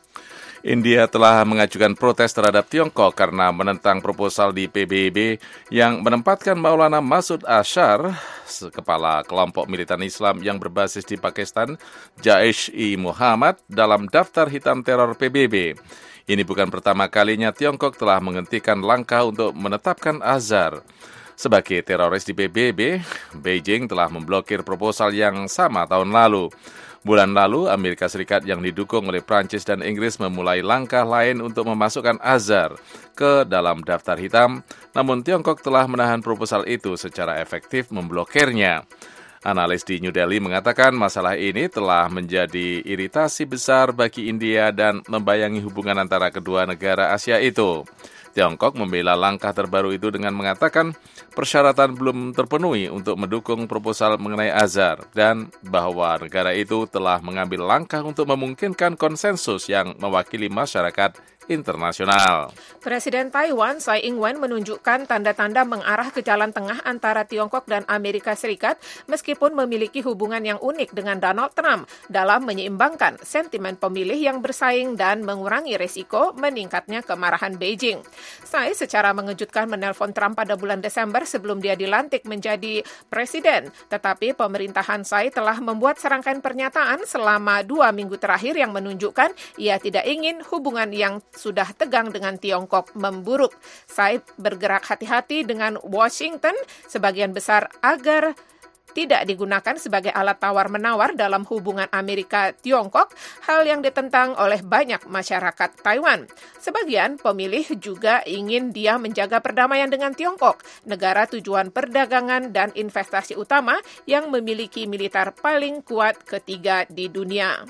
India telah mengajukan protes terhadap Tiongkok karena menentang proposal di P B B yang menempatkan Maulana Masud Azhar, kepala kelompok militan Islam yang berbasis di Pakistan, Jaish-i-Muhammad, dalam daftar hitam teror P B B. Ini bukan pertama kalinya Tiongkok telah menghentikan langkah untuk menetapkan Azhar sebagai teroris di P B B. Beijing telah memblokir proposal yang sama tahun lalu. Bulan lalu, Amerika Serikat yang didukung oleh Prancis dan Inggris memulai langkah lain untuk memasukkan Azhar ke dalam daftar hitam, namun Tiongkok telah menahan proposal itu secara efektif memblokirnya. Analis di New Delhi mengatakan masalah ini telah menjadi iritasi besar bagi India dan membayangi hubungan antara kedua negara Asia itu. Tiongkok membela langkah terbaru itu dengan mengatakan persyaratan belum terpenuhi untuk mendukung proposal mengenai Azhar dan bahwa negara itu telah mengambil langkah untuk memungkinkan konsensus yang mewakili masyarakat internasional. Presiden Taiwan Tsai Ing-wen menunjukkan tanda-tanda mengarah ke jalan tengah antara Tiongkok dan Amerika Serikat meskipun memiliki hubungan yang unik dengan Donald Trump dalam menyeimbangkan sentimen pemilih yang bersaing dan mengurangi resiko meningkatnya kemarahan Beijing. Tsai secara mengejutkan menelpon Trump pada bulan Desember sebelum dia dilantik menjadi presiden, tetapi pemerintahan Tsai telah membuat serangkaian pernyataan selama dua minggu terakhir yang menunjukkan ia tidak ingin hubungan yang sudah tegang dengan Tiongkok memburuk. Tsai bergerak hati-hati dengan Washington sebagian besar agar tidak digunakan sebagai alat tawar-menawar dalam hubungan Amerika-Tiongkok, hal yang ditentang oleh banyak masyarakat Taiwan. Sebagian pemilih juga ingin dia menjaga perdamaian dengan Tiongkok, negara tujuan perdagangan dan investasi utama yang memiliki militer paling kuat ketiga di dunia.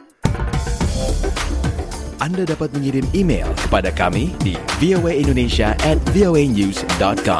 Anda dapat mengirim email kepada kami di v o a indonesia at v o a news dot com.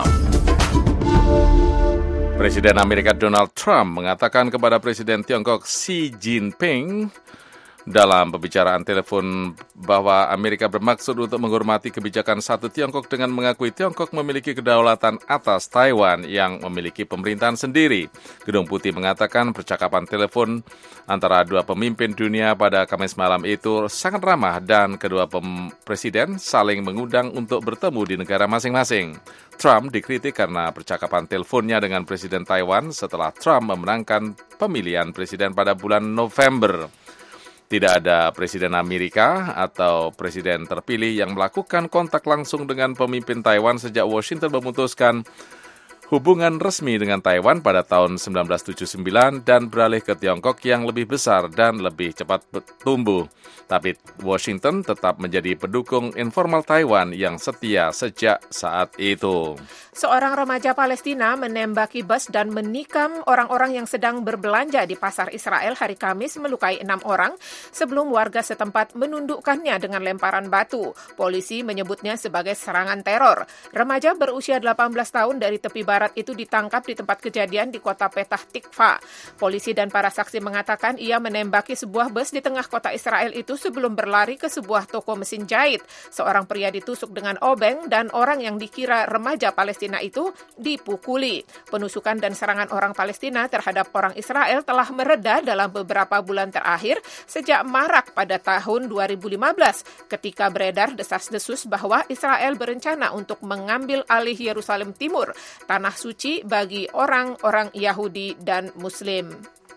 Presiden Amerika Donald Trump mengatakan kepada Presiden Tiongkok Xi Jinping dalam pembicaraan telepon bahwa Amerika bermaksud untuk menghormati kebijakan satu Tiongkok dengan mengakui Tiongkok memiliki kedaulatan atas Taiwan yang memiliki pemerintahan sendiri. Gedung Putih mengatakan percakapan telepon antara dua pemimpin dunia pada Kamis malam itu sangat ramah dan kedua pem- presiden saling mengundang untuk bertemu di negara masing-masing. Trump dikritik karena percakapan teleponnya dengan Presiden Taiwan setelah Trump memenangkan pemilihan presiden pada bulan November. Tidak ada Presiden Amerika atau Presiden terpilih yang melakukan kontak langsung dengan pemimpin Taiwan sejak Washington memutuskan hubungan resmi dengan Taiwan pada tahun sembilan belas tujuh puluh sembilan dan beralih ke Tiongkok yang lebih besar dan lebih cepat tumbuh. Tapi Washington tetap menjadi pendukung informal Taiwan yang setia sejak saat itu. Seorang remaja Palestina menembaki bus dan menikam orang-orang yang sedang berbelanja di pasar Israel hari Kamis, melukai enam orang sebelum warga setempat menundukkannya dengan lemparan batu. Polisi menyebutnya sebagai serangan teror. Remaja berusia delapan belas tahun dari tepi barat itu ditangkap di tempat kejadian di kota Petah Tikva. Polisi dan para saksi mengatakan ia menembaki sebuah bus di tengah kota Israel itu sebelum berlari ke sebuah toko mesin jahit. Seorang pria ditusuk dengan obeng dan orang yang dikira remaja Palestina itu dipukuli. Penusukan dan serangan orang Palestina terhadap orang Israel telah mereda dalam beberapa bulan terakhir sejak marak pada tahun dua ribu lima belas ketika beredar desas-desus bahwa Israel berencana untuk mengambil alih Yerusalem Timur, tanah suci bagi orang-orang Yahudi dan Muslim.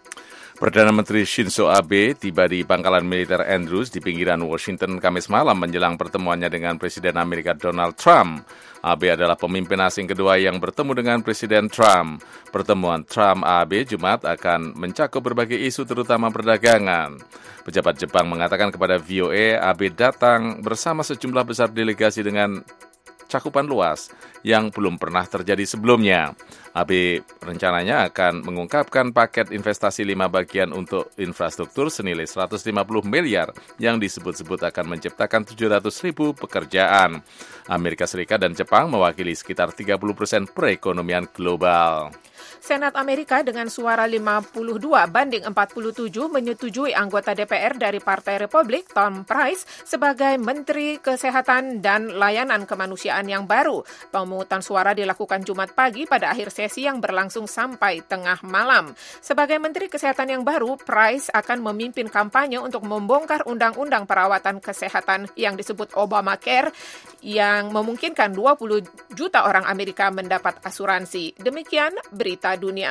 Perdana Menteri Shinzo Abe tiba di pangkalan militer Andrews di pinggiran Washington Kamis malam menjelang pertemuannya dengan Presiden Amerika Donald Trump. Abe adalah pemimpin asing kedua yang bertemu dengan Presiden Trump. Pertemuan Trump-Abe Jumat akan mencakup berbagai isu terutama perdagangan. Pejabat Jepang mengatakan kepada V O A, Abe datang bersama sejumlah besar delegasi dengan cakupan luas yang belum pernah terjadi sebelumnya. Abe rencananya akan mengungkapkan paket investasi lima bagian untuk infrastruktur senilai seratus lima puluh miliar yang disebut-sebut akan menciptakan tujuh ratus ribu pekerjaan. Amerika Serikat dan Jepang mewakili sekitar tiga puluh persen perekonomian global. Senat Amerika dengan suara lima puluh dua banding empat puluh tujuh menyetujui anggota D P R dari Partai Republik Tom Price sebagai Menteri Kesehatan dan Layanan Kemanusiaan yang baru. Pemungutan suara dilakukan Jumat pagi pada akhir sesi yang berlangsung sampai tengah malam. Sebagai Menteri Kesehatan yang baru, Price akan memimpin kampanye untuk membongkar undang-undang perawatan kesehatan yang disebut Obamacare yang memungkinkan dua puluh juta orang Amerika mendapat asuransi. Demikian berita dunia.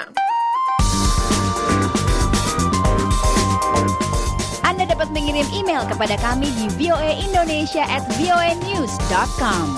Anda dapat mengirim email kepada kami di v o a indonesia at v o a news dot com.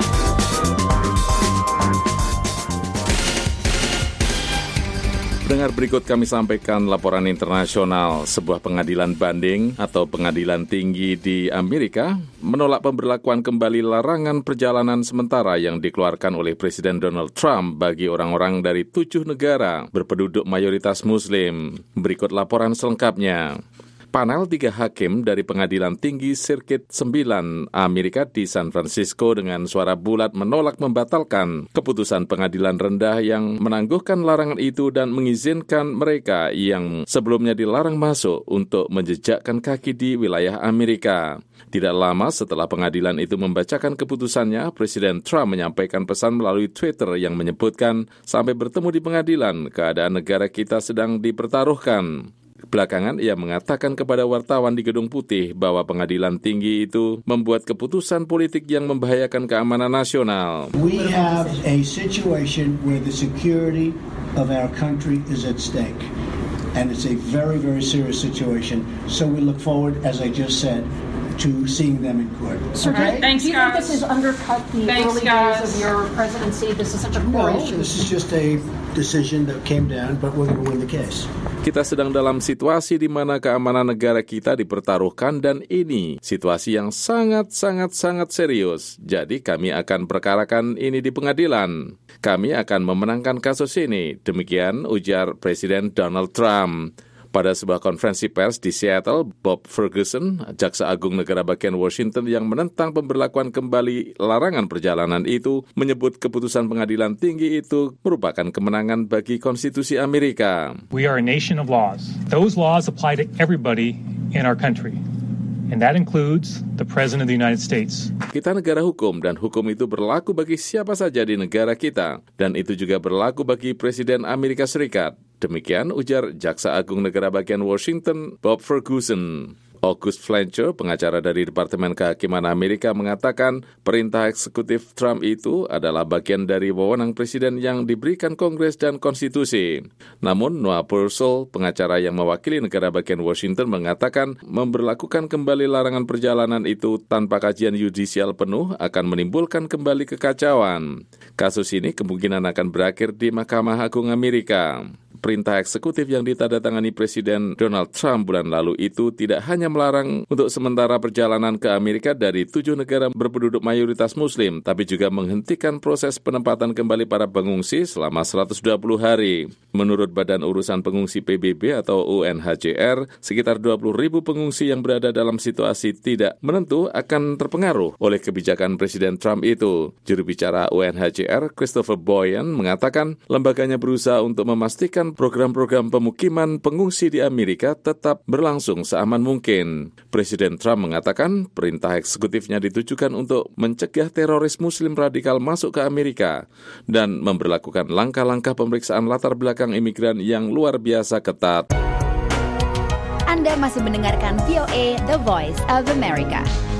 Pendengar, berikut kami sampaikan laporan internasional. Sebuah pengadilan banding atau pengadilan tinggi di Amerika menolak pemberlakuan kembali larangan perjalanan sementara yang dikeluarkan oleh Presiden Donald Trump bagi orang-orang dari tujuh negara berpenduduk mayoritas Muslim. Berikut laporan selengkapnya. Panel tiga hakim dari Pengadilan Tinggi Sirkuit sembilan Amerika di San Francisco dengan suara bulat menolak membatalkan keputusan pengadilan rendah yang menangguhkan larangan itu dan mengizinkan mereka yang sebelumnya dilarang masuk untuk menjejakkan kaki di wilayah Amerika. Tidak lama setelah pengadilan itu membacakan keputusannya, Presiden Trump menyampaikan pesan melalui Twitter yang menyebutkan, "Sampai bertemu di pengadilan, keadaan negara kita sedang dipertaruhkan." Belakangan ia mengatakan kepada wartawan di Gedung Putih bahwa pengadilan tinggi itu membuat keputusan politik yang membahayakan keamanan nasional. We have a situation where the security of our country is at stake. And it's a very, very serious situation. So we look forward, as I just said, to seeing them in court. Sir, okay? Thanks, do you guys. think this has undercut the Thanks, early guys. days of your presidency? This is such a core no, issue. This is just a decision that came down, but we're going to win the case. Kita sedang dalam situasi di mana keamanan negara kita dipertaruhkan dan ini situasi yang sangat-sangat-sangat serius. Jadi kami akan perkarakan ini di pengadilan. Kami akan memenangkan kasus ini. Demikian ujar Presiden Donald Trump. Pada sebuah konferensi pers di Seattle, Bob Ferguson, Jaksa Agung Negara Bagian Washington yang menentang pemberlakuan kembali larangan perjalanan itu, menyebut keputusan pengadilan tinggi itu merupakan kemenangan bagi konstitusi Amerika. We are a nation of laws. Those laws apply to everybody in our country. And that includes the President of the United States. Kita negara hukum dan hukum itu berlaku bagi siapa saja di negara kita. Dan itu juga berlaku bagi Presiden Amerika Serikat. Demikian ujar Jaksa Agung Negara Bagian Washington, Bob Ferguson. August Fletcher, pengacara dari Departemen Kehakiman Amerika, mengatakan perintah eksekutif Trump itu adalah bagian dari wewenang presiden yang diberikan Kongres dan Konstitusi. Namun, Noah Purcell, pengacara yang mewakili negara bagian Washington, mengatakan memberlakukan kembali larangan perjalanan itu tanpa kajian yudisial penuh akan menimbulkan kembali kekacauan. Kasus ini kemungkinan akan berakhir di Mahkamah Agung Amerika. Perintah eksekutif yang ditandatangani Presiden Donald Trump bulan lalu itu tidak hanya melarang untuk sementara perjalanan ke Amerika dari tujuh negara berpenduduk mayoritas Muslim, tapi juga menghentikan proses penempatan kembali para pengungsi selama seratus dua puluh hari. Menurut Badan Urusan Pengungsi P B B atau U N H C R, sekitar dua puluh ribu pengungsi yang berada dalam situasi tidak menentu akan terpengaruh oleh kebijakan Presiden Trump itu. Juru bicara U N H C R, Christopher Boyan, mengatakan lembaganya berusaha untuk memastikan program-program pemukiman pengungsi di Amerika tetap berlangsung seaman mungkin. Presiden Trump mengatakan perintah eksekutifnya ditujukan untuk mencegah teroris Muslim radikal masuk ke Amerika dan memberlakukan langkah-langkah pemeriksaan latar belakang imigran yang luar biasa ketat. Anda masih mendengarkan V O A The Voice of America.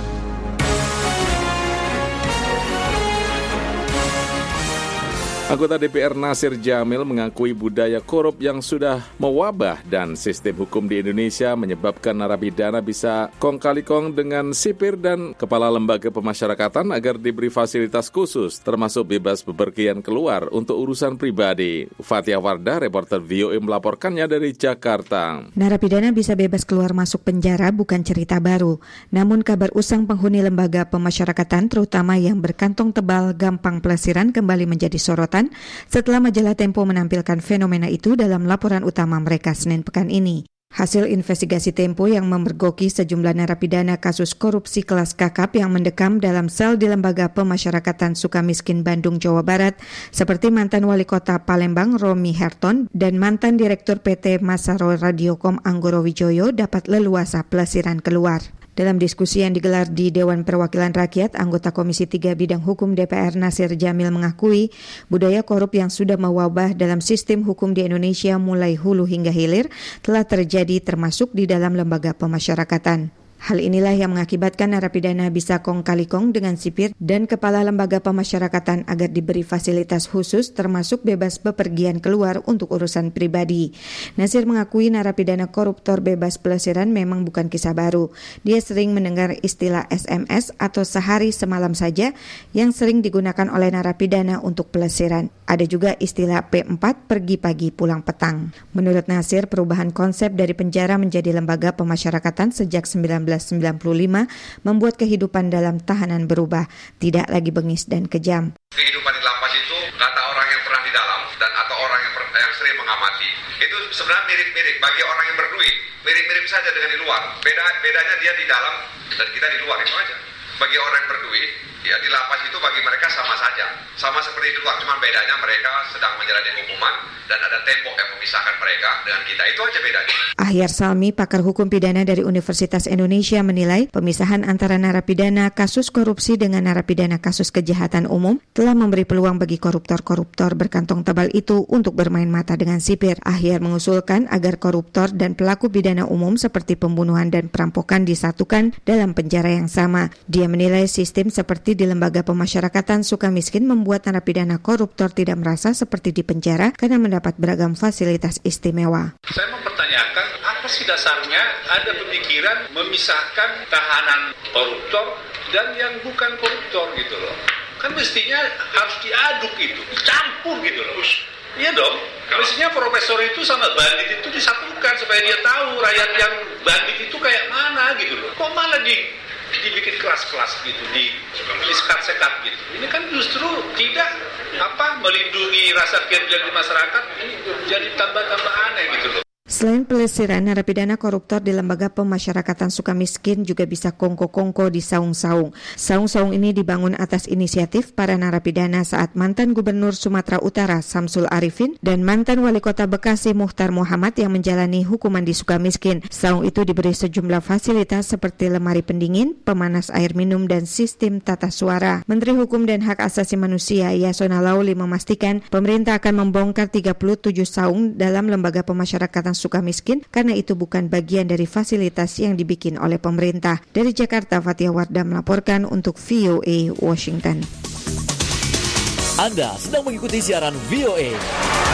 Anggota D P R Nasir Jamil mengakui budaya korup yang sudah mewabah dan sistem hukum di Indonesia menyebabkan narapidana bisa kong-kali-kong dengan sipir dan kepala lembaga pemasyarakatan agar diberi fasilitas khusus, termasuk bebas bepergian keluar untuk urusan pribadi. Fathia Wardah, reporter V O A melaporkannya dari Jakarta. Narapidana bisa bebas keluar masuk penjara bukan cerita baru. Namun kabar usang penghuni lembaga pemasyarakatan, terutama yang berkantong tebal gampang pelesiran, kembali menjadi sorotan setelah majalah Tempo menampilkan fenomena itu dalam laporan utama mereka Senin pekan ini. Hasil investigasi Tempo yang memergoki sejumlah narapidana kasus korupsi kelas kakap yang mendekam dalam sel di Lembaga Pemasyarakatan Sukamiskin Bandung, Jawa Barat, seperti mantan Wali Kota Palembang Romi Herton dan mantan Direktur P T Masaro Radiocom Anggoro Wijoyo dapat leluasa pelesiran keluar. Dalam diskusi yang digelar di Dewan Perwakilan Rakyat, anggota Komisi tiga Bidang Hukum D P R Nasir Jamil mengakui budaya korup yang sudah mewabah dalam sistem hukum di Indonesia mulai hulu hingga hilir telah terjadi termasuk di dalam lembaga pemasyarakatan. Hal inilah yang mengakibatkan narapidana bisa kong kali kong dengan sipir dan kepala lembaga pemasyarakatan agar diberi fasilitas khusus termasuk bebas bepergian keluar untuk urusan pribadi. Nasir mengakui narapidana koruptor bebas pelesiran memang bukan kisah baru. Dia sering mendengar istilah S M S atau sehari semalam saja yang sering digunakan oleh narapidana untuk pelesiran. Ada juga istilah P empat pergi pagi pulang petang. Menurut Nasir, perubahan konsep dari penjara menjadi lembaga pemasyarakatan sejak sembilan belas sembilan puluh lima membuat kehidupan dalam tahanan berubah, tidak lagi bengis dan kejam. Kehidupan di lapas itu, kata orang yang pernah di dalam dan atau orang yang, per, yang sering mengamati, itu sebenarnya mirip-mirip bagi orang yang berduit, mirip-mirip saja dengan di luar. Beda bedanya dia di dalam dan kita di luar, itu aja. Bagi orang yang berduit, ya di lapas itu bagi mereka sama saja, sama seperti di luar, cuma bedanya mereka sedang menjalani hukuman dan ada tembok yang memisahkan mereka dengan kita, itu aja bedanya. Ahyar Salmi, pakar hukum pidana dari Universitas Indonesia, menilai pemisahan antara narapidana kasus korupsi dengan narapidana kasus kejahatan umum telah memberi peluang bagi koruptor-koruptor berkantong tebal itu untuk bermain mata dengan sipir. Ahyar mengusulkan agar koruptor dan pelaku pidana umum seperti pembunuhan dan perampokan disatukan dalam penjara yang sama. Dia menilai sistem seperti di Lembaga Pemasyarakatan Sukamiskin membuat narapidana koruptor tidak merasa seperti di penjara karena mendapat beragam fasilitas istimewa. Saya mempertanyakan apa sih dasarnya ada pemikiran memisahkan tahanan koruptor dan yang bukan koruptor gitu loh. Kan mestinya harus diaduk itu, dicampur gitu loh. Iya dong, mestinya profesor itu sama bandit itu disatukan supaya dia tahu rakyat yang bandit itu kayak mana gitu loh. Kok malah di dibikin kelas-kelas gitu, di disekat-sekat gitu. Ini kan justru tidak apa melindungi rasa keadilan di masyarakat, ini jadi tambah-tambah aneh gitu loh. Selain pelesiran, narapidana koruptor di Lembaga Pemasyarakatan Sukamiskin juga bisa kongko-kongko di saung-saung. Saung-saung ini dibangun atas inisiatif para narapidana saat mantan Gubernur Sumatera Utara Samsul Arifin dan mantan Wali Kota Bekasi Muchtar Muhammad yang menjalani hukuman di Sukamiskin. Saung itu diberi sejumlah fasilitas seperti lemari pendingin, pemanas air minum, dan sistem tata suara. Menteri Hukum dan Hak Asasi Manusia Yasona Lauli memastikan pemerintah akan membongkar tiga puluh tujuh saung dalam Lembaga Pemasyarakatan Sukamiskin karena itu bukan bagian dari fasilitas yang dibikin oleh pemerintah. Dari Jakarta, Fatia Wardah melaporkan untuk V O A Washington. Anda sedang mengikuti siaran V O A.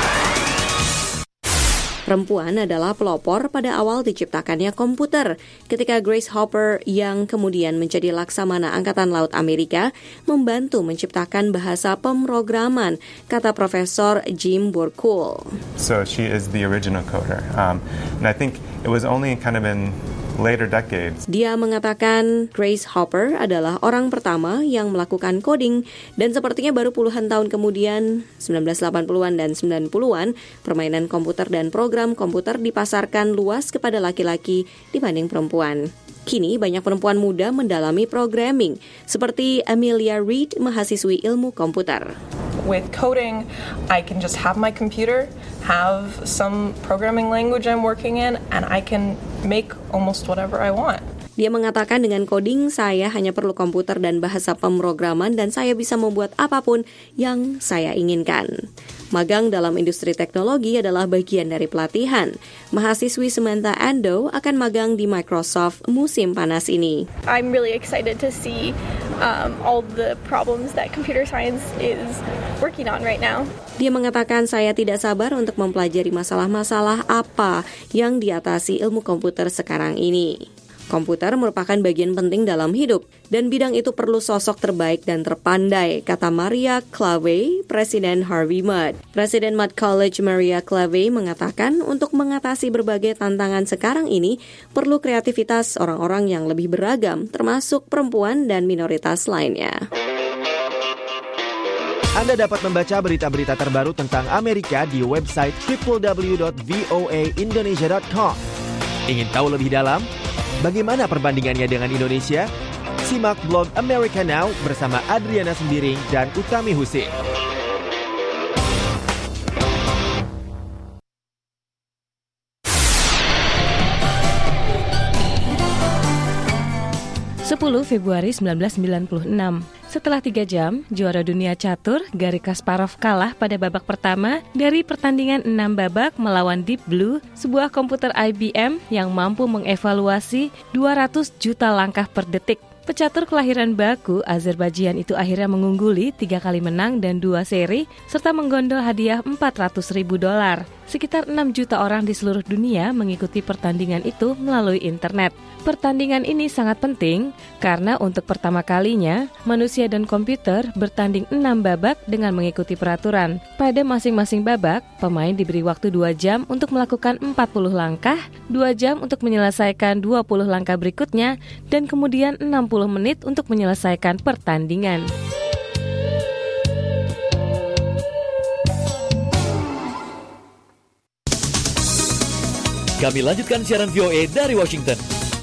Perempuan adalah pelopor pada awal diciptakannya komputer. Ketika Grace Hopper yang kemudian menjadi Laksamana Angkatan Laut Amerika membantu menciptakan bahasa pemrograman, kata Profesor Jim Burkle. So she is the original coder. Um, and I think it was only kind of in later decades. Dia mengatakan Grace Hopper adalah orang pertama yang melakukan coding dan sepertinya baru puluhan tahun kemudian, sembilan belas delapan puluhan dan sembilan puluhan, permainan komputer dan program komputer dipasarkan luas kepada laki-laki dibanding perempuan. Kini banyak perempuan muda mendalami programming, seperti Amelia Reed, mahasiswi ilmu komputer. With coding, I can just have my computer, have some programming language I'm working in, and I can make almost whatever I want. Dia mengatakan dengan coding, saya hanya perlu komputer dan bahasa pemrograman dan saya bisa membuat apapun yang saya inginkan. Magang dalam industri teknologi adalah bagian dari pelatihan. Mahasiswi Samantha Ando akan magang di Microsoft musim panas ini. I'm really excited to see um, all the problems that computer science is working on right now. Dia mengatakan saya tidak sabar untuk mempelajari masalah-masalah apa yang diatasi ilmu komputer sekarang ini. Komputer merupakan bagian penting dalam hidup, dan bidang itu perlu sosok terbaik dan terpandai, kata Maria Clave, Presiden Harvey Mudd. Presiden Mudd College Maria Clave mengatakan untuk mengatasi berbagai tantangan sekarang ini, perlu kreativitas orang-orang yang lebih beragam, termasuk perempuan dan minoritas lainnya. Anda dapat membaca berita-berita terbaru tentang Amerika di website double-u double-u double-u dot v o a indonesia dot com. Ingin tahu lebih dalam? Bagaimana perbandingannya dengan Indonesia? Simak blog America Now bersama Adriana Sembiring dan Utami Husin. sepuluh Februari seribu sembilan ratus sembilan puluh enam. Setelah tiga jam, juara dunia catur Garry Kasparov kalah pada babak pertama dari pertandingan enam babak melawan Deep Blue, sebuah komputer I B M yang mampu mengevaluasi dua ratus juta langkah per detik. Pecatur kelahiran Baku, Azerbaijan itu akhirnya mengungguli tiga kali menang dan dua seri, serta menggondol hadiah empat ratus ribu dolar. Sekitar enam juta orang di seluruh dunia mengikuti pertandingan itu melalui internet. Pertandingan ini sangat penting karena untuk pertama kalinya manusia dan komputer bertanding enam babak dengan mengikuti peraturan. Pada masing-masing babak, pemain diberi waktu dua jam untuk melakukan empat puluh langkah, dua jam untuk menyelesaikan dua puluh langkah berikutnya, dan kemudian enam puluh menit untuk menyelesaikan pertandingan. Kami lanjutkan siaran V O A dari Washington.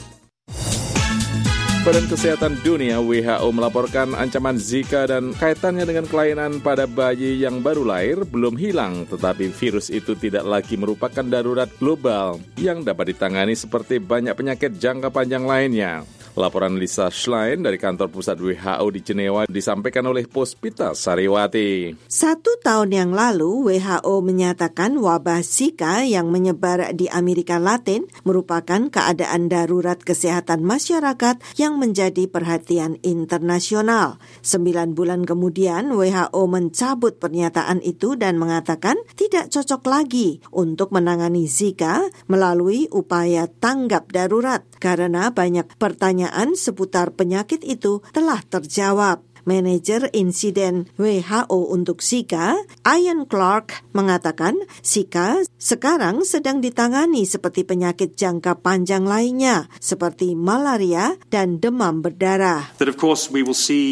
Badan Kesehatan Dunia W H O melaporkan ancaman Zika dan kaitannya dengan kelainan pada bayi yang baru lahir belum hilang, tetapi virus itu tidak lagi merupakan darurat global yang dapat ditangani seperti banyak penyakit jangka panjang lainnya. Laporan Lisa Schlein dari kantor pusat W H O di Jenewa disampaikan oleh Puspita Sariwati. Satu tahun yang lalu, W H O menyatakan wabah Zika yang menyebar di Amerika Latin merupakan keadaan darurat kesehatan masyarakat yang menjadi perhatian internasional. Sembilan bulan kemudian, W H O mencabut pernyataan itu dan mengatakan tidak cocok lagi untuk menangani Zika melalui upaya tanggap darurat karena banyak pertanyaan seputar penyakit itu telah terjawab. Manajer insiden W H O untuk Zika, Ian Clark, mengatakan Zika sekarang sedang ditangani seperti penyakit jangka panjang lainnya, seperti malaria dan demam berdarah. That of course we will see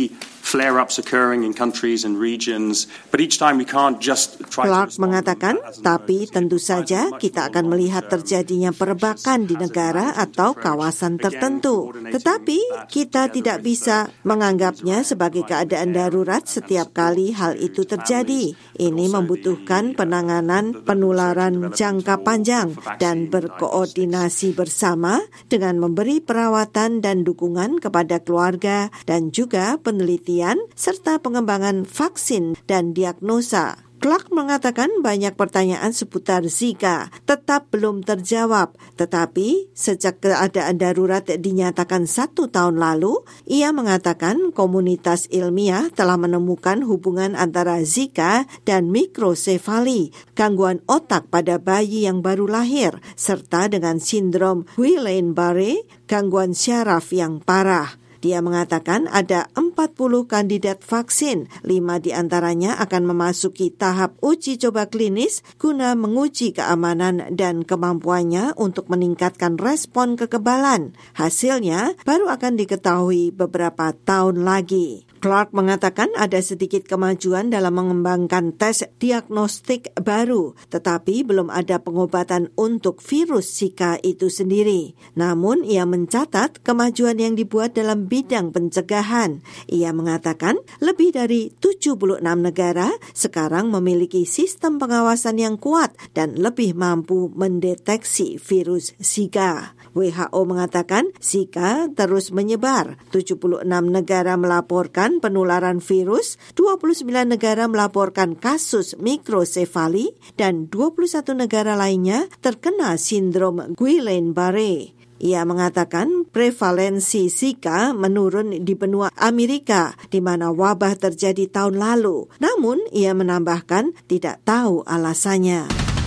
flare-ups occurring in countries and regions, but each time we can't just try to... Clark mengatakan, tapi tentu saja kita akan melihat terjadinya perbakan di negara atau kawasan tertentu. Tetapi kita tidak bisa menganggapnya sebagai keadaan darurat setiap kali hal itu terjadi. Ini membutuhkan penanganan penularan jangka panjang dan berkoordinasi bersama dengan memberi perawatan dan dukungan kepada keluarga dan juga penelitian serta pengembangan vaksin dan diagnosa. Clark mengatakan banyak pertanyaan seputar Zika tetap belum terjawab, tetapi sejak keadaan darurat dinyatakan satu tahun lalu, ia mengatakan komunitas ilmiah telah menemukan hubungan antara Zika dan mikrosefali, gangguan otak pada bayi yang baru lahir, serta dengan sindrom Guillain-Barré, gangguan syaraf yang parah. Dia mengatakan ada empat puluh kandidat vaksin, lima di antaranya akan memasuki tahap uji coba klinis guna menguji keamanan dan kemampuannya untuk meningkatkan respon kekebalan. Hasilnya baru akan diketahui beberapa tahun lagi. Clark mengatakan ada sedikit kemajuan dalam mengembangkan tes diagnostik baru, tetapi belum ada pengobatan untuk virus Zika itu sendiri. Namun, ia mencatat kemajuan yang dibuat dalam bidang pencegahan. Ia mengatakan lebih dari tujuh puluh enam negara sekarang memiliki sistem pengawasan yang kuat dan lebih mampu mendeteksi virus Zika. W H O mengatakan Zika terus menyebar. tujuh puluh enam negara melaporkan penularan virus, dua puluh sembilan negara melaporkan kasus mikrosefali, dan dua puluh satu negara lainnya terkena sindrom Guillain-Barré. Ia mengatakan prevalensi Zika menurun di benua Amerika, di mana wabah terjadi tahun lalu. Namun, ia menambahkan tidak tahu alasannya.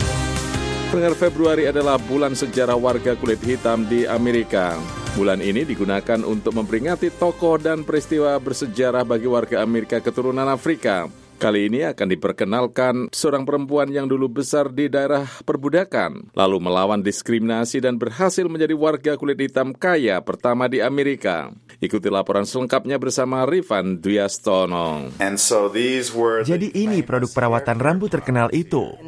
Pendengar, Februari adalah bulan sejarah warga kulit hitam di Amerika. Bulan ini digunakan untuk memperingati tokoh dan peristiwa bersejarah bagi warga Amerika keturunan Afrika. Kali ini akan diperkenalkan seorang perempuan yang dulu besar di daerah perbudakan, lalu melawan diskriminasi dan berhasil menjadi warga kulit hitam kaya pertama di Amerika. Ikuti laporan selengkapnya bersama Rifan Duyastono. So Jadi ini produk perawatan rambut terkenal itu.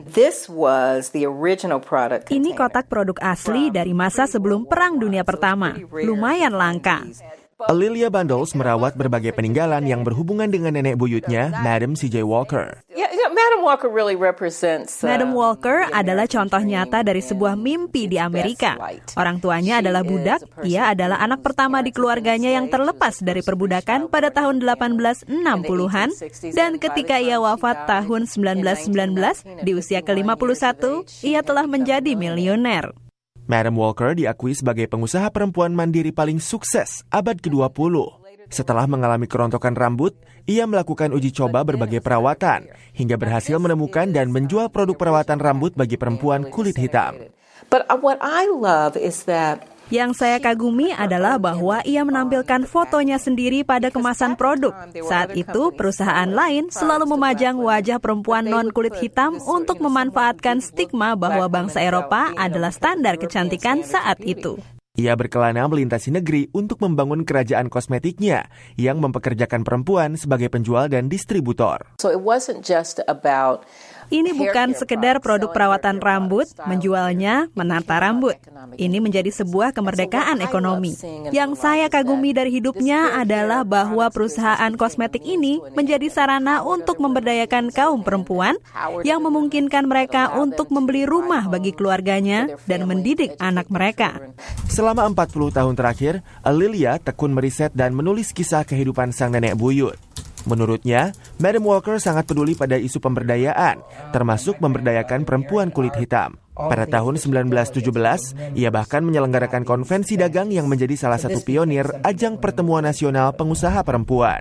Ini kotak produk asli dari masa sebelum Perang Dunia Pertama. Lumayan langka. Lilia Bundles merawat berbagai peninggalan yang berhubungan dengan nenek buyutnya, Madam C J Walker. Yeah, yeah, Madam Walker really represents. Uh, Madam Walker adalah contoh nyata dari sebuah mimpi di Amerika. Orang tuanya adalah budak, ia adalah anak pertama di keluarganya yang terlepas dari perbudakan pada tahun delapan belas enam puluhan, dan ketika ia wafat tahun sembilan belas sembilan belas di usia ke lima puluh satu, ia telah menjadi miliuner. Madam Walker diakui sebagai pengusaha perempuan mandiri paling sukses abad ke dua puluh. Setelah mengalami kerontokan rambut, ia melakukan uji coba berbagai perawatan, hingga berhasil menemukan dan menjual produk perawatan rambut bagi perempuan kulit hitam. But what I love is that Yang saya kagumi adalah bahwa ia menampilkan fotonya sendiri pada kemasan produk. Saat itu, perusahaan lain selalu memajang wajah perempuan non-kulit hitam untuk memanfaatkan stigma bahwa bangsa Eropa adalah standar kecantikan saat itu. Ia berkelana melintasi negeri untuk membangun kerajaan kosmetiknya yang mempekerjakan perempuan sebagai penjual dan distributor. So it wasn't just about Ini bukan sekedar produk perawatan rambut, menjualnya, menata rambut. Ini menjadi sebuah kemerdekaan ekonomi. Yang saya kagumi dari hidupnya adalah bahwa perusahaan kosmetik ini menjadi sarana untuk memberdayakan kaum perempuan yang memungkinkan mereka untuk membeli rumah bagi keluarganya dan mendidik anak mereka. Selama empat puluh tahun terakhir, Lilia tekun meriset dan menulis kisah kehidupan sang nenek buyut. Menurutnya, Madam Walker sangat peduli pada isu pemberdayaan, termasuk memberdayakan perempuan kulit hitam. Pada tahun sembilan belas tujuh belas, ia bahkan menyelenggarakan konvensi dagang yang menjadi salah satu pionir ajang pertemuan nasional pengusaha perempuan.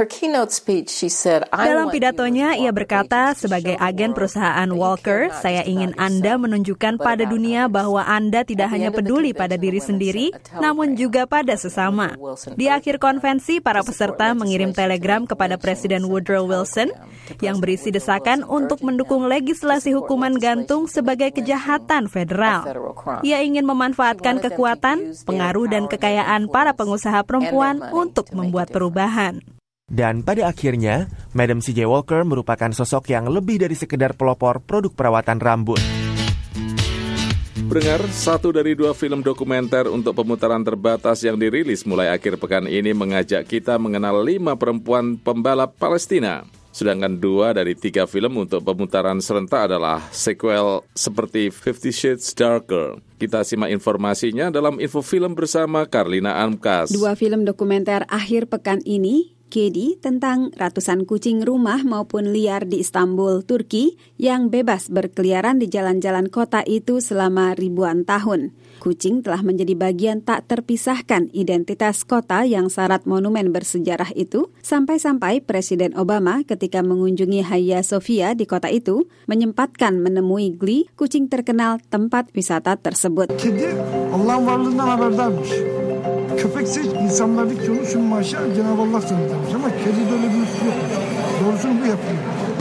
Dalam pidatonya, ia berkata, sebagai agen perusahaan Walker, saya ingin Anda menunjukkan pada dunia bahwa Anda tidak hanya peduli pada diri sendiri, namun juga pada sesama. Di akhir konvensi, para peserta mengirim telegram kepada Presiden Woodrow Wilson yang berisi desakan untuk mendukung legislasi hukuman gantung sebagai kejahatan federal. Ia ingin memanfaatkan kekuatan, pengaruh, dan kekayaan para pengusaha perempuan untuk membuat perubahan. Dan pada akhirnya, Madam C J Walker merupakan sosok yang lebih dari sekedar pelopor produk perawatan rambut. Pendengar, satu dari dua film dokumenter untuk pemutaran terbatas yang dirilis mulai akhir pekan ini mengajak kita mengenal lima perempuan pembalap Palestina. Sedangkan dua dari tiga film untuk pemutaran serentak adalah sequel seperti Fifty Shades Darker. Kita simak informasinya dalam info film bersama Karlina Amkas. Dua film dokumenter akhir pekan ini, Kedi tentang ratusan kucing rumah maupun liar di Istanbul, Turki yang bebas berkeliaran di jalan-jalan kota itu selama ribuan tahun. Kucing telah menjadi bagian tak terpisahkan identitas kota yang syarat monumen bersejarah itu, sampai-sampai Presiden Obama ketika mengunjungi Hagia Sophia di kota itu menyempatkan menemui Gli, kucing terkenal tempat wisata tersebut. Kedi Allah'ın varlığından haberdarmış. Köpekse insanlardaki onu sunmaşa Cenab-ı Allah tanıtmış ama kedi de öyle bir üstü yokmuş. Doğrusunu bu yapıyor.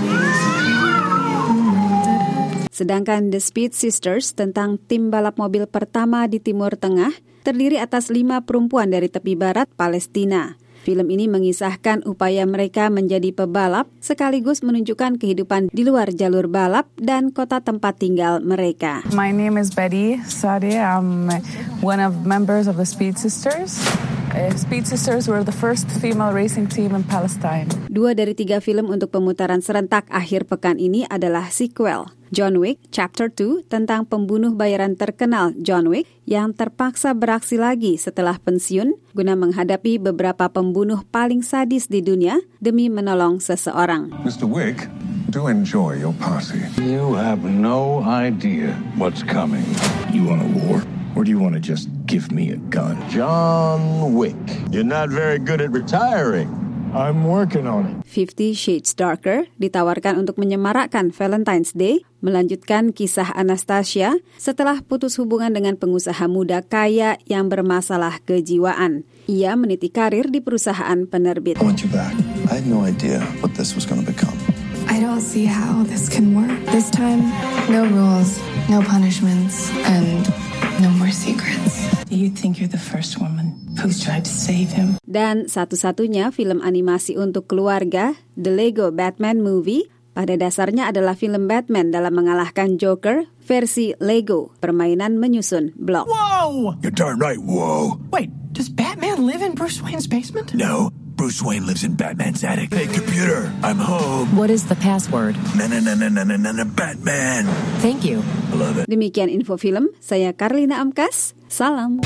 Sedangkan The Speed Sisters tentang tim balap mobil pertama di Timur Tengah terdiri atas lima perempuan dari tepi barat Palestina. Film ini mengisahkan upaya mereka menjadi pebalap sekaligus menunjukkan kehidupan di luar jalur balap dan kota tempat tinggal mereka. My name is Betty Sadeh. I'm one of members of the Speed Sisters. Uh, Speed Sisters were the first female racing team in Palestine. Dua dari tiga film untuk pemutaran serentak akhir pekan ini adalah sequel. John Wick Chapter two tentang pembunuh bayaran terkenal John Wick yang terpaksa beraksi lagi setelah pensiun guna menghadapi beberapa pembunuh paling sadis di dunia demi menolong seseorang. Mister Wick, do enjoy your party. You have no idea what's coming. You want a war? Or do you want to just give me a gun? John Wick. You're not very good at retiring. I'm working on it. Fifty Shades Darker ditawarkan untuk menyemarakkan Valentine's Day, melanjutkan kisah Anastasia setelah putus hubungan dengan pengusaha muda kaya yang bermasalah kejiwaan. Ia meniti karir di perusahaan penerbit. I want you back. I had no idea what this was going to become. I don't see how this can work. This time, no rules, no punishments, and no more secrets. Do you think you're the first woman who's tried to save him? Dan satu-satunya film animasi untuk keluarga, The Lego Batman Movie, pada dasarnya adalah film Batman dalam mengalahkan Joker versi Lego, permainan menyusun blok. Whoa! You're darn right, whoa. Wait, does Batman live in Bruce Wayne's basement? No. Bruce Wayne lives in Batman's attic. Hey, computer, I'm home. What is the password? Na na na na na na na Batman. Thank you. I love it. Demikian info film, saya Karlina Amkas. Salam.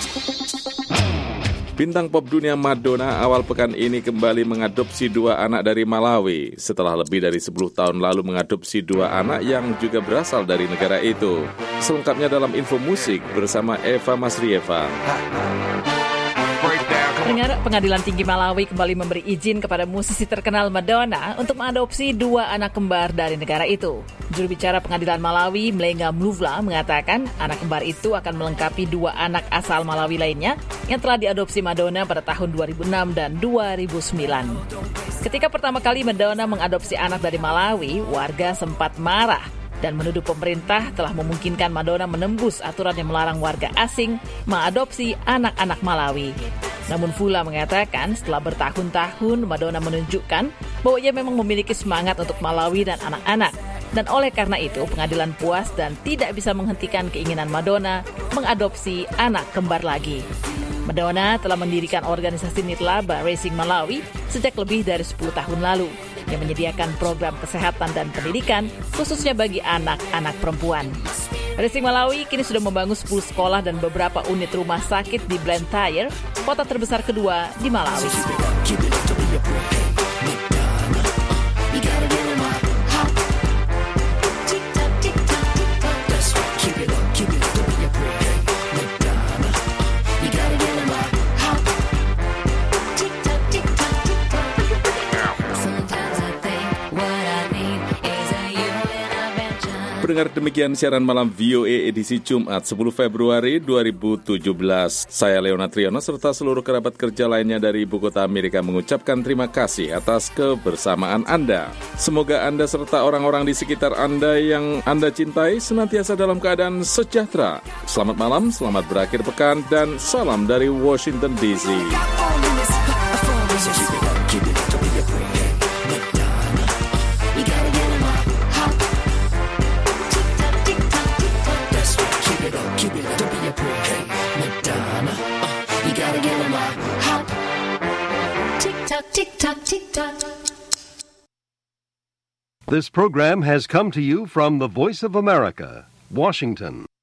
Bintang pop dunia Madonna awal pekan ini kembali mengadopsi dua anak dari Malawi setelah lebih dari sepuluh tahun lalu mengadopsi dua anak yang juga berasal dari negara itu. Selengkapnya dalam info musik bersama Eva Masrieva. Pendengar, Pengadilan Tinggi Malawi kembali memberi izin kepada musisi terkenal Madonna untuk mengadopsi dua anak kembar dari negara itu. Juru bicara Pengadilan Malawi, Mlenga Mluvla, mengatakan anak kembar itu akan melengkapi dua anak asal Malawi lainnya yang telah diadopsi Madonna pada tahun dua ribu enam dan dua ribu sembilan. Ketika pertama kali Madonna mengadopsi anak dari Malawi, warga sempat marah dan menuduh pemerintah telah memungkinkan Madonna menembus aturan yang melarang warga asing mengadopsi anak-anak Malawi. Namun Fula mengatakan setelah bertahun-tahun Madonna menunjukkan bahwa ia memang memiliki semangat untuk Malawi dan anak-anak. Dan oleh karena itu pengadilan puas dan tidak bisa menghentikan keinginan Madonna mengadopsi anak kembar lagi. Madonna telah mendirikan organisasi Nitlaba Racing Malawi sejak lebih dari sepuluh tahun lalu yang menyediakan program kesehatan dan pendidikan khususnya bagi anak-anak perempuan. Racing Malawi kini sudah membangun sepuluh sekolah dan beberapa unit rumah sakit di Blantyre, kota terbesar kedua di Malawi. Pendengar, demikian siaran malam V O A edisi Jumat sepuluh Februari dua ribu tujuh belas. Saya Leona Triono serta seluruh kerabat kerja lainnya dari ibu kota Amerika mengucapkan terima kasih atas kebersamaan Anda. Semoga Anda serta orang-orang di sekitar Anda yang Anda cintai senantiasa dalam keadaan sejahtera. Selamat malam, selamat berakhir pekan, dan salam dari Washington D C. This program has come to you from the Voice of America, Washington.